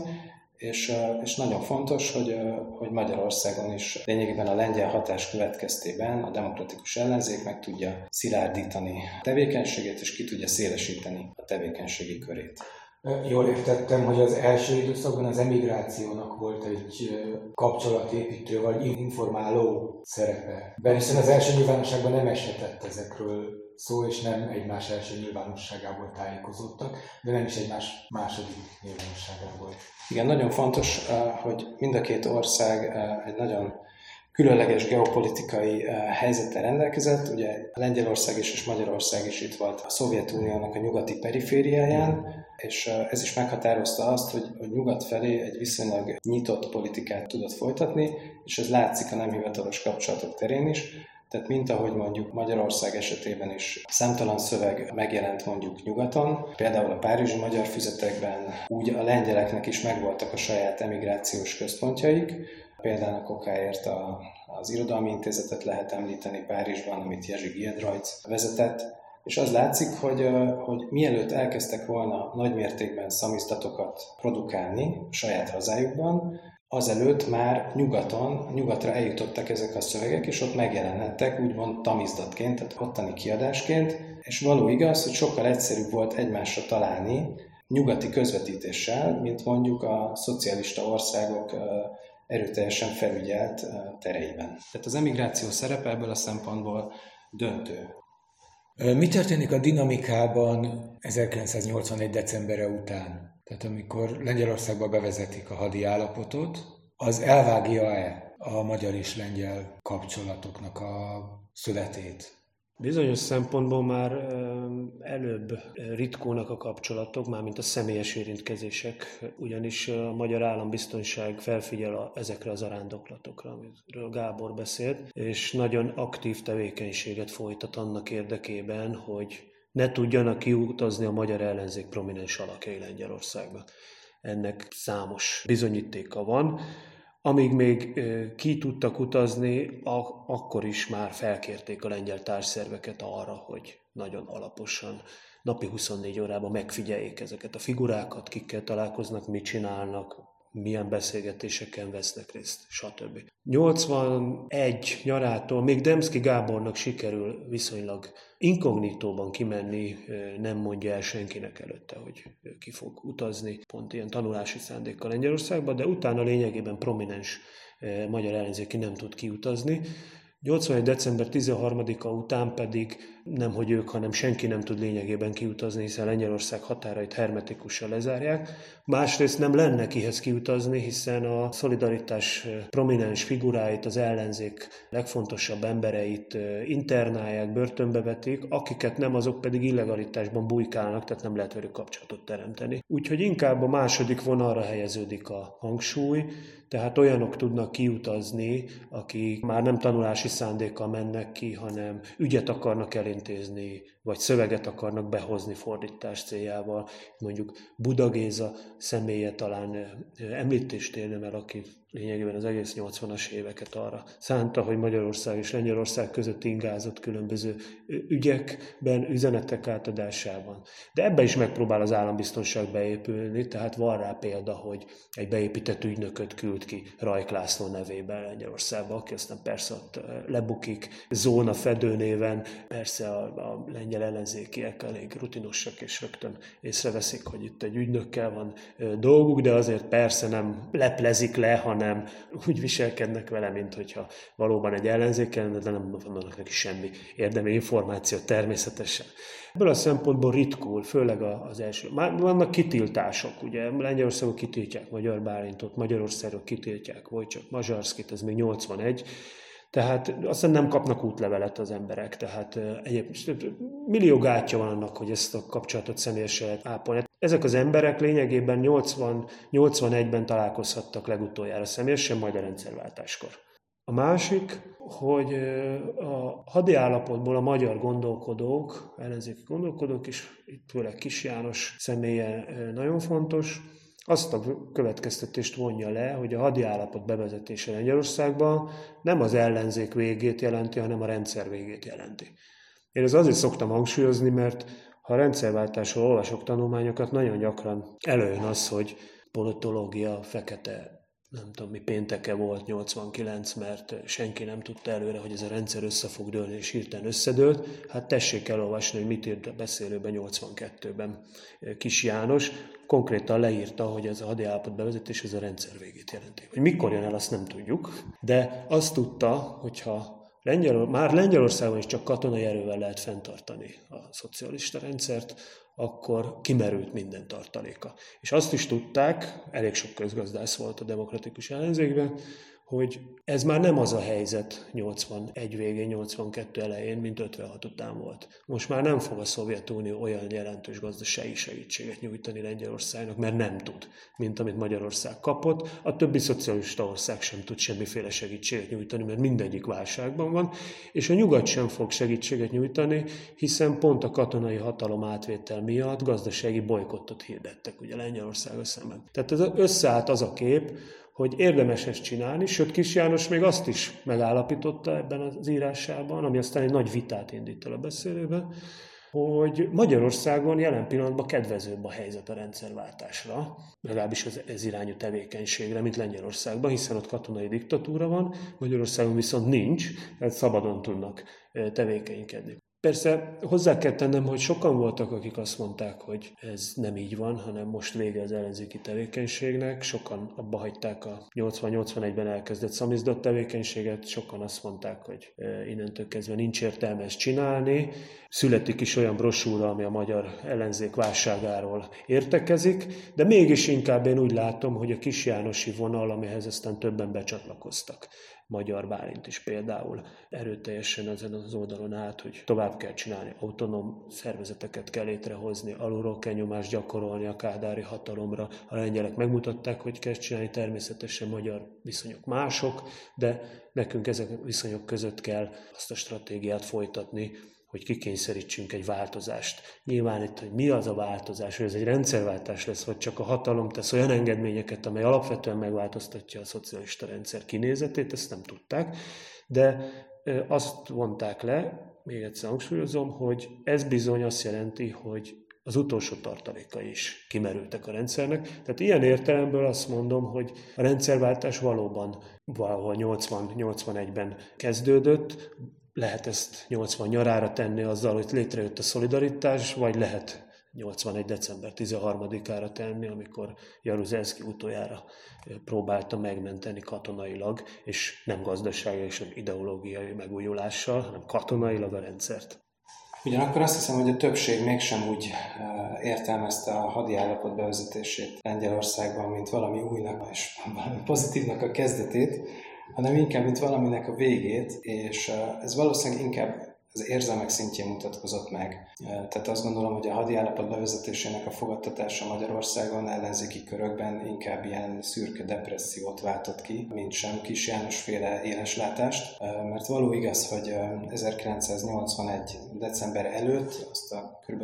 és nagyon fontos, hogy Magyarországon is lényegében a lengyel hatás következtében a demokratikus ellenzék meg tudja szilárdítani a tevékenységét, és ki tudja szélesíteni a tevékenységi körét. Jól értettem, hogy az első időszakban az emigrációnak volt egy kapcsolatépítő vagy informáló szerepe. Hiszen az első nyilvánosságban nem eshetett ezekről szó, és nem egymás első nyilvánosságából tájékozódtak, de nem is egymás második nyilvánosságából. Igen, nagyon fontos, hogy mind a két ország egy nagyon különleges geopolitikai helyzettel rendelkezett. Ugye Lengyelország is és Magyarország is itt volt a Szovjetuniónak a nyugati perifériáján, és ez is meghatározta azt, hogy nyugat felé egy viszonylag nyitott politikát tudott folytatni, és ez látszik a nem hivatalos kapcsolatok terén is. Tehát mint ahogy mondjuk Magyarország esetében is számtalan szöveg megjelent mondjuk nyugaton, például a párizsi magyar füzetekben, úgy a lengyeleknek is megvoltak a saját emigrációs központjaik. Például okáért az Irodalmi Intézetet lehet említeni Párizsban, amit Jerzy Giedroyc vezetett, és az látszik, hogy mielőtt elkezdtek volna nagymértékben szamizdatokat produkálni a saját hazájukban, azelőtt már nyugatra eljutottak ezek a szövegek, és ott megjelenhettek úgymond tamizdatként, tehát ottani kiadásként, és való igaz, hogy sokkal egyszerűbb volt egymásra találni nyugati közvetítéssel, mint mondjuk a szocialista országok erőteljesen felügyelt tereiben. Tehát az emigráció szerepe ebből a szempontból döntő. Mi történik a dinamikában 1981. decemberre után? Tehát amikor Lengyelországba bevezetik a hadi állapotot, az elvágja-e a magyar és lengyel kapcsolatoknak a szövetét? Bizonyos szempontból már előbb ritkónak a kapcsolatok, mármint a személyes érintkezések, ugyanis a magyar állambiztonság felfigyel ezekre az arándoklatokra, amiről Gábor beszélt, és nagyon aktív tevékenységet folytat annak érdekében, hogy ne tudjanak kiutazni a magyar ellenzék prominens alakjai Lengyelországba. Ennek számos bizonyítéka van. Amíg még ki tudtak utazni, akkor is már felkérték a lengyel társszerveket arra, hogy nagyon alaposan, napi 24 órában megfigyeljék ezeket a figurákat, kikkel találkoznak, mit csinálnak, milyen beszélgetéseken vesznek részt, stb. 81 nyarától még Demszky Gábornak sikerül viszonylag inkognitóban kimenni, nem mondja el senkinek előtte, hogy ki fog utazni, pont ilyen tanulási szándékkal Lengyelországba, de utána lényegében prominens magyar ellenzéki nem tud kiutazni. 81. december 13-a után pedig nemhogy ők, hanem senki nem tud lényegében kiutazni, hiszen Lengyelország határait hermetikusan lezárják. Másrészt nem lenne kihez kiutazni, hiszen a szolidaritás prominens figuráit, az ellenzék legfontosabb embereit internálják, börtönbe vetik, akiket nem, azok pedig illegalitásban bujkálnak, tehát nem lehet velük kapcsolatot teremteni. Úgyhogy inkább a második vonalra helyeződik a hangsúly, tehát olyanok tudnak kiutazni, akik már nem tanulási szándékkal mennek ki, hanem ügyet akarnak elintézni, vagy szöveget akarnak behozni fordítás céljával. Mondjuk Buda Géza személye talán említést érdemel, aki lényegében az egész 80-as éveket arra szánta, hogy Magyarország és Lengyelország között ingázott különböző ügyekben, üzenetek átadásában. De ebbe is megpróbál az állambiztonság beépülni, tehát van rá példa, hogy egy beépített ügynököt küld ki Rajk László nevében Lengyelországba, aki aztán persze ott lebukik Zóna Fedő néven, persze a lengyel ellenzékiek elég rutinosak, és rögtön észreveszik, hogy itt egy ügynökkel van dolguk, de azért persze nem leplezik le, hanem úgy viselkednek vele, mint hogyha valóban egy ellenzékkel, de nem vannak neki semmi érdemi információ természetesen. Ebből a szempontból ritkul, főleg az első. Már vannak kitiltások, ugye Lengyelországok kitiltják Magyar Bálintot, Magyarországok kitiltják Wojciech Mazsarszkit, ez még 81, tehát aztán nem kapnak útlevelet az emberek, tehát millió gátja van annak, hogy ezt a kapcsolatot személyesen lehet ápolni. Ezek az emberek lényegében 81-ben találkozhattak legutoljára személyesen, majd a rendszerváltáskor. A másik, hogy a hadi állapotból a magyar gondolkodók, ellenzéki gondolkodók is, itt főleg Kis János személye nagyon fontos, azt a következtetést vonja le, hogy a hadi állapot bevezetése Lengyelországban nem az ellenzék végét jelenti, hanem a rendszer végét jelenti. Én ezt azért szoktam hangsúlyozni, mert ha a rendszerváltásról olvasok tanulmányokat, nagyon gyakran előjön az, hogy politológia, fekete, nem tudom mi pénteke volt 89, mert senki nem tudta előre, hogy ez a rendszer össze fog dőlni, és hirtelen összedőlt. Hát tessék elolvasni, hogy mit írt a beszélőben 82-ben Kis János. Konkrétan leírta, hogy ez a hadi állapot bevezetés, ez a rendszer végét jelenti. Hogy mikor jön el, azt nem tudjuk, de azt tudta, hogyha már Lengyelországban is csak katonai erővel lehet fenntartani a szocialista rendszert, akkor kimerült minden tartaléka. És azt is tudták, elég sok közgazdász volt a demokratikus ellenzékben, hogy ez már nem az a helyzet 81 végén, 82 elején, mint 56 után volt. Most már nem fog a Szovjetunió olyan jelentős gazdasági segítséget nyújtani Lengyelországnak, mert nem tud, mint amit Magyarország kapott. A többi szocialista ország sem tud semmiféle segítséget nyújtani, mert mindegyik válságban van, és a nyugat sem fog segítséget nyújtani, hiszen pont a katonai hatalom átvétel miatt gazdasági bolykottot hirdettek ugye Lengyelországgal szemben. Tehát ez összeállt az a kép, hogy érdemes ezt csinálni, sőt Kis János még azt is megállapította ebben az írásában, ami aztán egy nagy vitát indít el a beszélőben, hogy Magyarországon jelen pillanatban kedvezőbb a helyzet a rendszerváltásra, legalábbis ez irányú tevékenységre, mint Lengyelországban, hiszen ott katonai diktatúra van, Magyarországon viszont nincs, tehát szabadon tudnak tevékenykedni. Persze hozzá kell tennem, hogy sokan voltak, akik azt mondták, hogy ez nem így van, hanem most vége az ellenzéki tevékenységnek. Sokan abba hagyták a 80-81-ben elkezdett szamizdat tevékenységet, sokan azt mondták, hogy innentől kezdve nincs értelme ezt csinálni. Születik is olyan brosúra, ami a magyar ellenzék válságáról értekezik, de mégis inkább én úgy látom, hogy a kisjánosi vonal, amihez aztán többen becsatlakoztak. Magyar Bálint is például erőteljesen ezen az oldalon állt, hogy tovább kell csinálni, autonóm szervezeteket kell létrehozni, alulról kell nyomást gyakorolni a kádári hatalomra. A lengyelek megmutatták, hogy kell csinálni, természetesen magyar viszonyok mások, de nekünk ezek a viszonyok között kell azt a stratégiát folytatni, hogy kikényszerítsünk egy változást. Nyilván itt, hogy mi az a változás, hogy ez egy rendszerváltás lesz, vagy csak a hatalom tesz olyan engedményeket, amely alapvetően megváltoztatja a szocialista rendszer kinézetét, ezt nem tudták, de azt vonták le, még egyszer hangsúlyozom, hogy ez bizony azt jelenti, hogy az utolsó tartalékai is kimerültek a rendszernek. Tehát ilyen értelemből azt mondom, hogy a rendszerváltás valóban valahol 80-81-ben kezdődött, lehet ezt 80 nyarára tenni azzal, hogy létrejött a szolidaritás, vagy lehet 81. december 13-ára tenni, amikor Jaruzelszky utoljára próbálta megmenteni katonailag, és nem gazdasági és nem ideológiai megújulással, hanem katonailag a rendszert. Ugyanakkor azt hiszem, hogy a többség mégsem úgy értelmezte a hadi állapot bevezetését Lengyelországban, mint valami újnak és valami pozitívnak a kezdetét, hanem inkább, mint valaminek a végét, és ez valószínűleg inkább az érzelmek szintjén mutatkozott meg. Tehát azt gondolom, hogy a hadi állapot bevezetésének a fogadtatása Magyarországon ellenzéki körökben inkább ilyen szürke depressziót váltott ki, mint sem Kis János-féle éleslátást, mert való igaz, hogy 1981. december előtt azt a kb.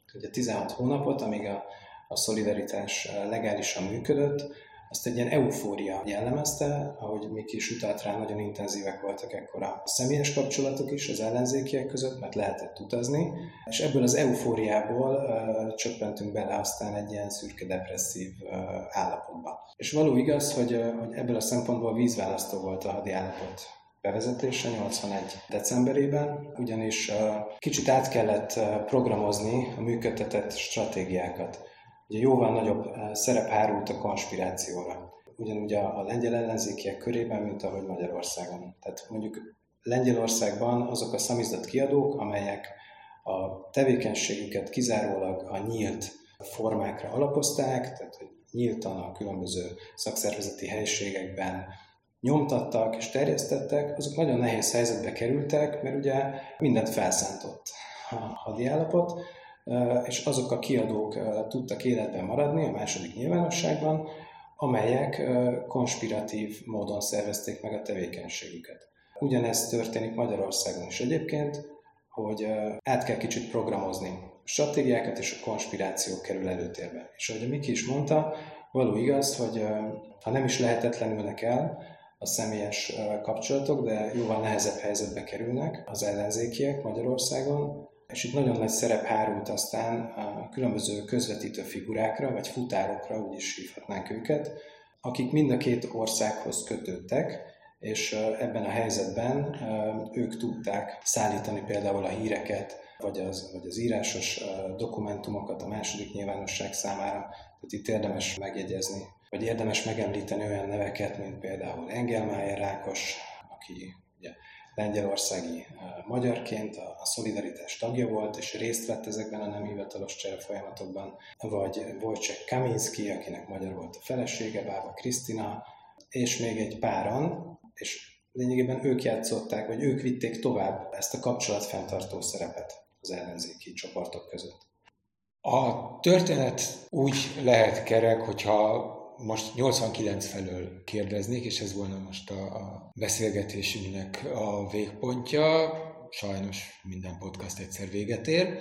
16 hónapot, amíg a szolidaritás legálisan működött, azt egy ilyen eufória jellemezte, ahogy Miki is utalt rá, nagyon intenzívek voltak ekkor a személyes kapcsolatok is az ellenzékiek között, mert lehetett utazni, és ebből az eufóriából csöppentünk bele aztán egy ilyen szürke depresszív állapotba. És való igaz, hogy ebből a szempontból vízválasztó volt a hadi állapot bevezetése 81. decemberében, ugyanis kicsit át kellett programozni a működtetett stratégiákat. Ugye jóval nagyobb szerep hárult a konspirációra. Ugyanúgy a lengyel ellenzékiek körében, mint ahogy Magyarországon. Tehát mondjuk Lengyelországban azok a szamizdat kiadók, amelyek a tevékenységüket kizárólag a nyílt formákra alapozták, tehát hogy nyíltan a különböző szakszervezeti helyiségekben nyomtattak és terjesztettek, azok nagyon nehéz helyzetbe kerültek, mert ugye mindent felszántott a hadi állapot, és azok a kiadók tudtak életben maradni a második nyilvánosságban, amelyek konspiratív módon szervezték meg a tevékenységüket. Ugyanezt történik Magyarországon is egyébként, hogy át kell kicsit programozni a stratégiákat, és a konspiráció kerül előtérbe. És ahogy a Miki is mondta, való igaz, hogy ha nem is lehetetlenülnek el a személyes kapcsolatok, de jóval nehezebb helyzetbe kerülnek az ellenzékiek Magyarországon, és itt nagyon nagy szerep hárult aztán a különböző közvetítő figurákra, vagy futárokra, úgy is hívhatnánk őket, akik mind a két országhoz kötődtek, és ebben a helyzetben ők tudták szállítani például a híreket, vagy az írásos dokumentumokat a második nyilvánosság számára. Tehát itt érdemes megjegyezni, vagy érdemes megemlíteni olyan neveket, mint például Engelmayer Ákos, aki ugye lengyelországi magyarként a Szolidaritás tagja volt, és részt vett ezekben a nem hivatalos cserefolyamatokban, vagy Wojciech Kaminski, akinek magyar volt a felesége, Bába Krisztina, és még egy páran, és lényegében ők játszották, vagy ők vitték tovább ezt a kapcsolatfenntartó szerepet az ellenzéki csoportok között. A történet úgy lehet kerek, hogyha most 89 felől kérdeznék, és ez volna most a beszélgetésünknek a végpontja. Sajnos minden podcast egyszer véget ér.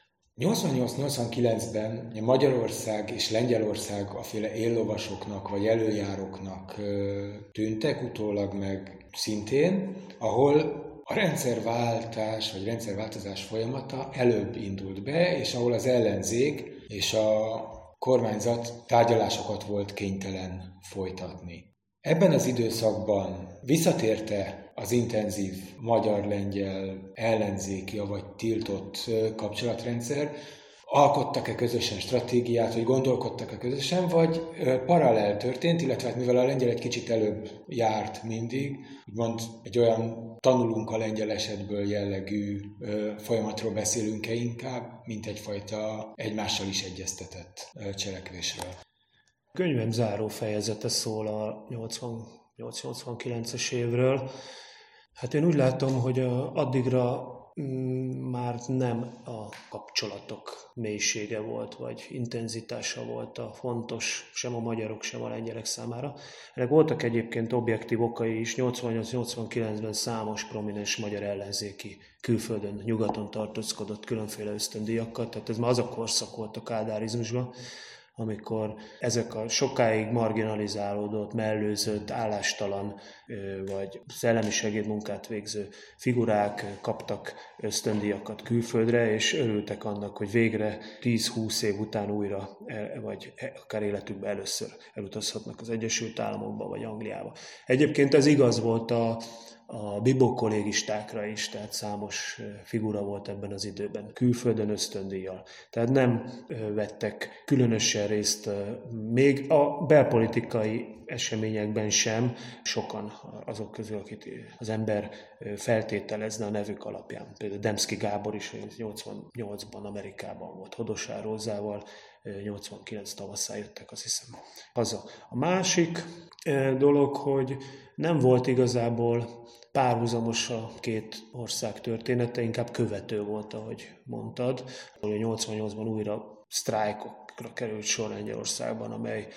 88-89-ben Magyarország és Lengyelország aféle éllovasoknak vagy előjáróknak tűntek, utólag meg szintén, ahol a rendszerváltás vagy rendszerváltozás folyamata előbb indult be, és ahol az ellenzék és a kormányzat tárgyalásokat volt kénytelen folytatni. Ebben az időszakban visszatérte az intenzív magyar-lengyel ellenzéki, vagy tiltott kapcsolatrendszer, alkottak-e közösen stratégiát, vagy gondolkodtak-e közösen, vagy paralel történt, illetve mivel a lengyel egy kicsit előbb járt mindig, úgymond egy olyan tanulunk a lengyel esetből jellegű folyamatról beszélünk-e inkább, mint egyfajta egymással is egyeztetett cselekvésről. Könyvem záró fejezete szól a 88-89-es évről. Hát én úgy látom, hogy addigra már nem a kapcsolatok mélysége volt, vagy intenzitása volt a fontos sem a magyarok, sem a lengyelek számára. Ennek voltak egyébként objektív okai is. 88-89-ben számos prominens magyar ellenzéki külföldön, nyugaton tartózkodott különféle ösztöndíjakkal, tehát ez már az a korszak volt a kádárizmusban, amikor ezek a sokáig marginalizálódott, mellőzött, állástalan vagy szellemi segédmunkát végző figurák kaptak ösztöndíjakat külföldre, és örültek annak, hogy végre 10-20 év után újra, vagy akár életükben először elutazhatnak az Egyesült Államokba vagy Angliába. Egyébként ez igaz volt a bibó kollégistákra is, tehát számos figura volt ebben az időben, külföldön ösztöndíjjal. Tehát nem vettek különösen részt, még a belpolitikai eseményekben sem, sokan azok közül, akit az ember feltételezne a nevük alapján. Például Demszky Gábor is 88-ban Amerikában volt, Hodosár Rózával, 89 tavaszán jöttek, azt hiszem, haza. A másik dolog, hogy nem volt igazából párhuzamos a két ország története, inkább követő volt, ahogy mondtad. 88-ban újra sztrájkokra került sor Lengyelországban, amely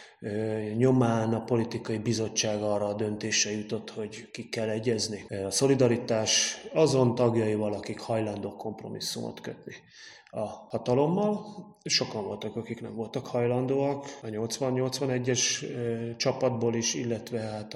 nyomán a politikai bizottság arra a döntésre jutott, hogy ki kell egyezni. A Szolidaritás azon tagjaival, akik hajlandók kompromisszumot kötni a hatalommal. Sokan voltak, akik nem voltak hajlandóak, a 80-81-es csapatból is, illetve hát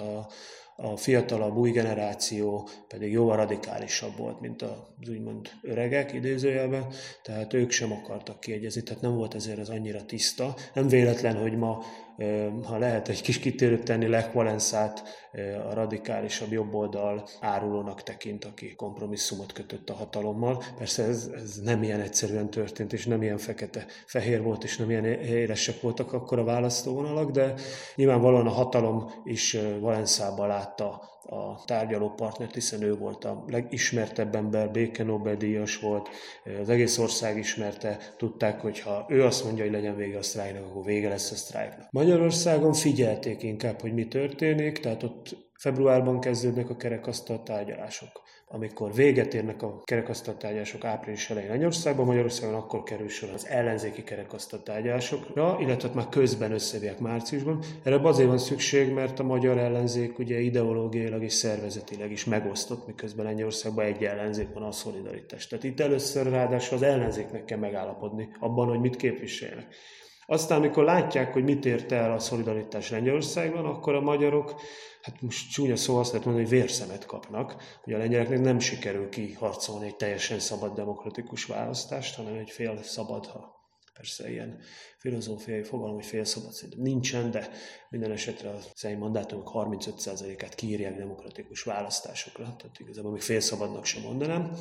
a fiatalabb új generáció pedig jóval radikálisabb volt, mint az úgymond öregek idézőjelben, tehát ők sem akartak kiegyezni, tehát nem volt ezért az annyira tiszta. Nem véletlen, hogy ma, ha lehet egy kis kitérőt tenni, Lech Walesát a radikálisabb jobboldal árulónak tekint, aki kompromisszumot kötött a hatalommal. Persze ez nem ilyen egyszerűen történt, és nem ilyen fekete-fehér volt, és nem ilyen élesek voltak akkor a választóvonalak, de nyilvánvalóan a hatalom is Walesában látta a tárgyalópartnert, hiszen ő volt a legismertebb ember, béke Nobel-díjas volt, az egész ország ismerte, tudták, hogy ha ő azt mondja, hogy legyen vége a sztrájknak, akkor vége lesz a sztrájknak. Magyarországon figyelték inkább, hogy mi történik, tehát ott februárban kezdődnek a kerekasztal tárgyalások. Amikor véget érnek a kerekasztal tárgyalások április elején Lengyelországban, Magyarországon akkor kerül sor az ellenzéki kerekasztal tárgyalásokra, illetve már közben összevják márciusban. Erre azért van szükség, mert a magyar ellenzék ugye ideológiailag és szervezetileg is megosztott, miközben Lengyelországban egy ellenzék van, a Szolidaritás. Tehát itt először ráadásul az ellenzéknek kell megállapodni abban, hogy mit képviselnek. Aztán, amikor látják, hogy mit ért el a Szolidaritás Lengyelországban, akkor a magyarok, hát most csúnya szó azt lehet mondani, hogy vérszemet kapnak, hogy a lengyeleknek nem sikerül kiharcolni egy teljesen szabad demokratikus választást, hanem egy fél szabad, ha persze ilyen filozófiai fogalom, hogy fél szabad szerintem nincsen, de minden esetre a szei mandátumok 35%-át kiírják demokratikus választásokra, tehát igazából még fél szabadnak sem mondanám,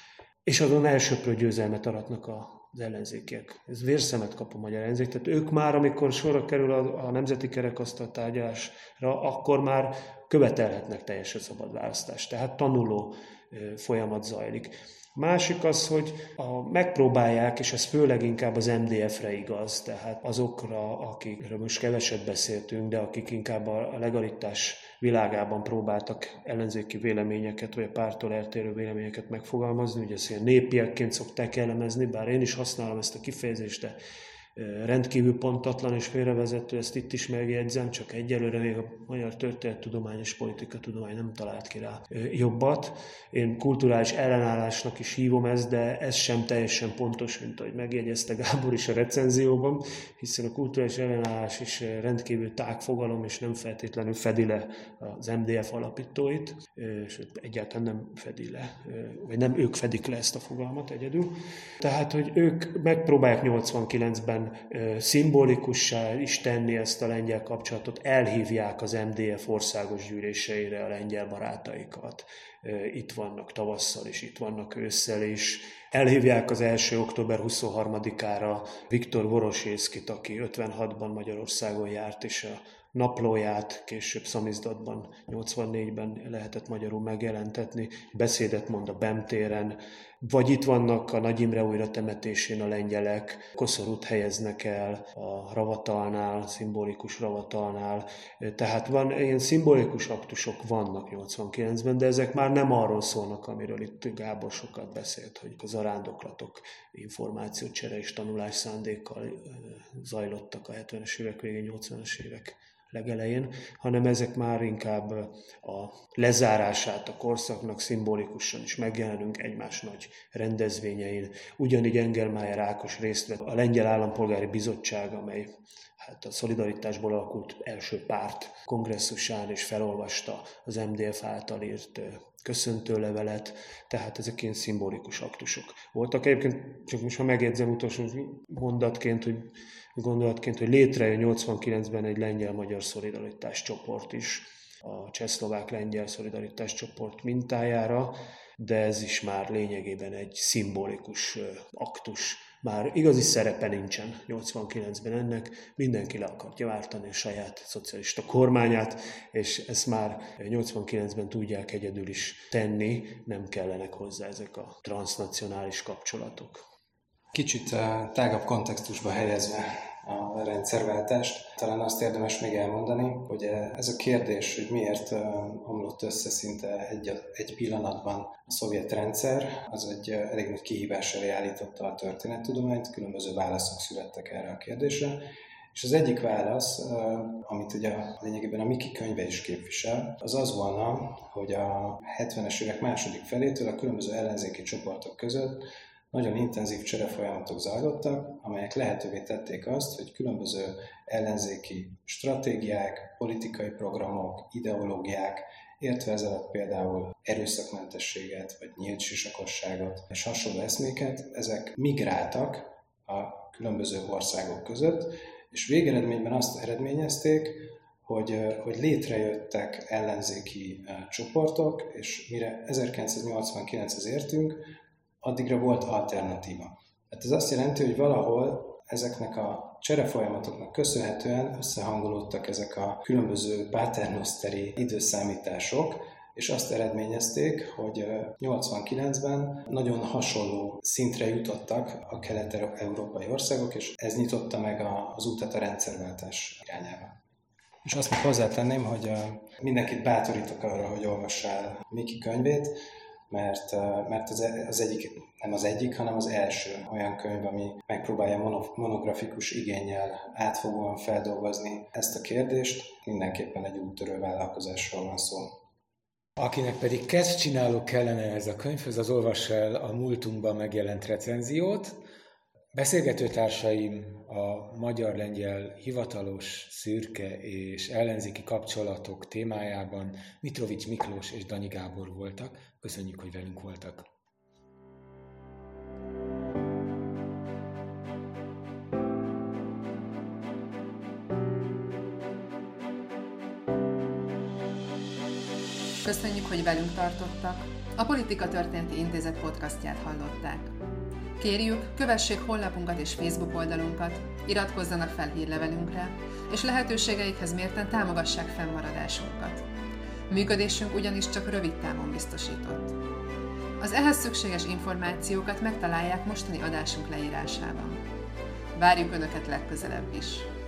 és azon elsöprő győzelmet aratnak az ellenzékiek. Ez vérszemet kap a magyar ellenzék, tehát ők már, amikor sorra kerül a nemzeti kerekasztal tárgyalásra, akkor már követelhetnek teljesen szabad választást. Tehát tanuló folyamat zajlik. Másik az, hogy megpróbálják, és ez főleg inkább az MDF-re igaz, tehát azokra, akikről most keveset beszéltünk, de akik inkább a legalitás világában próbáltak ellenzéki véleményeket, vagy a pártól eltérő véleményeket megfogalmazni, ugye ezt ilyen népiekként szokták elemezni, bár én is használom ezt a kifejezést, de rendkívül pontatlan és félrevezető, ezt itt is megjegyzem, csak egyelőre még a magyar történettudomány és politikatudomány nem talált ki rá jobbat. Én kulturális ellenállásnak is hívom ezt, de ez sem teljesen pontos, mint ahogy megjegyezte Gábor is a recenzióban, hiszen a kulturális ellenállás is rendkívül tág fogalom, és nem feltétlenül fedi le az MDF alapítóit, sőt egyáltalán nem fedi le, vagy nem ők fedik le ezt a fogalmat egyedül. Tehát, hogy ők megpróbálják 89-ben szimbolikussá is tenni ezt a lengyel kapcsolatot, elhívják az MDF országos gyűléseire a lengyel barátaikat. Itt vannak tavasszal és itt vannak ősszel is. Elhívják az első október 23-ára Viktor Voroshilszkit, aki 56-ban Magyarországon járt, és a naplóját később szamizdatban, 84-ben lehetett magyarul megjelentetni, beszédet mond a BEM téren, vagy itt vannak a Nagy Imre újratemetésén a lengyelek, koszorút helyeznek el a ravatalnál, szimbolikus ravatalnál, tehát ilyen szimbolikus aktusok vannak 89-ben, de ezek már nem arról szólnak, amiről itt Gábor sokat beszélt, hogy a zarándoklatok információcsere és tanulás szándékkal zajlottak a 70-es évek végén, 80-as évek legelején, hanem ezek már inkább a lezárását a korszaknak szimbolikusan is megjelenünk egymás nagy rendezvényein. Ugyanígy Engelmájer Ákos részt vett a Lengyel Állampolgári Bizottság, amely a Szolidaritásból alakult első párt kongresszusán, és felolvasta az MDF által írt köszöntőlevelet, tehát ezek ilyen szimbolikus aktusok voltak. Egyébként csak most, ha megjegyzem utolsó gondolatként, hogy létrejön 89-ben egy lengyel-magyar szolidaritás csoport is, a csehszlovák-lengyel szolidaritás csoport mintájára, de ez is már lényegében egy szimbolikus aktus. Már igazi szerepe nincsen 89-ben ennek, mindenki le akarja váltani a saját szocialista kormányát, és ezt már 89-ben tudják egyedül is tenni, nem kellenek hozzá ezek a transznacionális kapcsolatok. Kicsit tágabb kontextusba helyezve a rendszerváltást, talán azt érdemes még elmondani, hogy ez a kérdés, hogy miért omlott össze szinte egy pillanatban a szovjet rendszer, az egy elég nagy kihívás elé állította a történettudományt, különböző válaszok születtek erre a kérdésre, és az egyik válasz, amit ugye lényegében a Miki könyve is képvisel, az az volna, hogy a 70-es évek második felétől a különböző ellenzéki csoportok között nagyon intenzív cserefolyamatok zajlottak, amelyek lehetővé tették azt, hogy különböző ellenzéki stratégiák, politikai programok, ideológiák, értve ez alatt például erőszakmentességet, vagy nyílt sisakosságot és hasonló eszméket, ezek migráltak a különböző országok között, és végeredményben azt eredményezték, hogy létrejöttek ellenzéki csoportok, és mire 1989-hez értünk, addigra volt alternatíva. Tehát ez azt jelenti, hogy valahol ezeknek a cserefolyamatoknak köszönhetően összehangolódtak ezek a különböző paternosteri időszámítások, és azt eredményezték, hogy 89-ben nagyon hasonló szintre jutottak a kelet-európai országok, és ez nyitotta meg az utat a rendszerváltás irányába. És azt még hozzátenném, hogy mindenkit bátorítok arra, hogy olvassál Miki könyvét, mert az egyik, nem az egyik, hanem az első olyan könyv, ami megpróbálja monografikus igénnyel átfogóan feldolgozni ezt a kérdést. Mindenképpen egy úttörő vállalkozásról van szó. Akinek pedig kezdcsináló kellene ez a könyvhöz, az olvassa el a múltunkban megjelent recenziót. Beszélgetőtársaim a magyar-lengyel hivatalos, szürke és ellenzéki kapcsolatok témájában Mitrovics Miklós és Danyi Gábor voltak. Köszönjük, hogy velünk voltak. Köszönjük, hogy velünk tartottak. A Politika Történeti Intézet podcastját hallották. Kérjük, kövessék honlapunkat és Facebook oldalunkat, iratkozzanak fel hírlevelünkre, és lehetőségeikhez mérten támogassák fennmaradásunkat. Működésünk ugyanis csak rövid távon biztosított. Az ehhez szükséges információkat megtalálják mostani adásunk leírásában. Várjuk Önöket legközelebb is!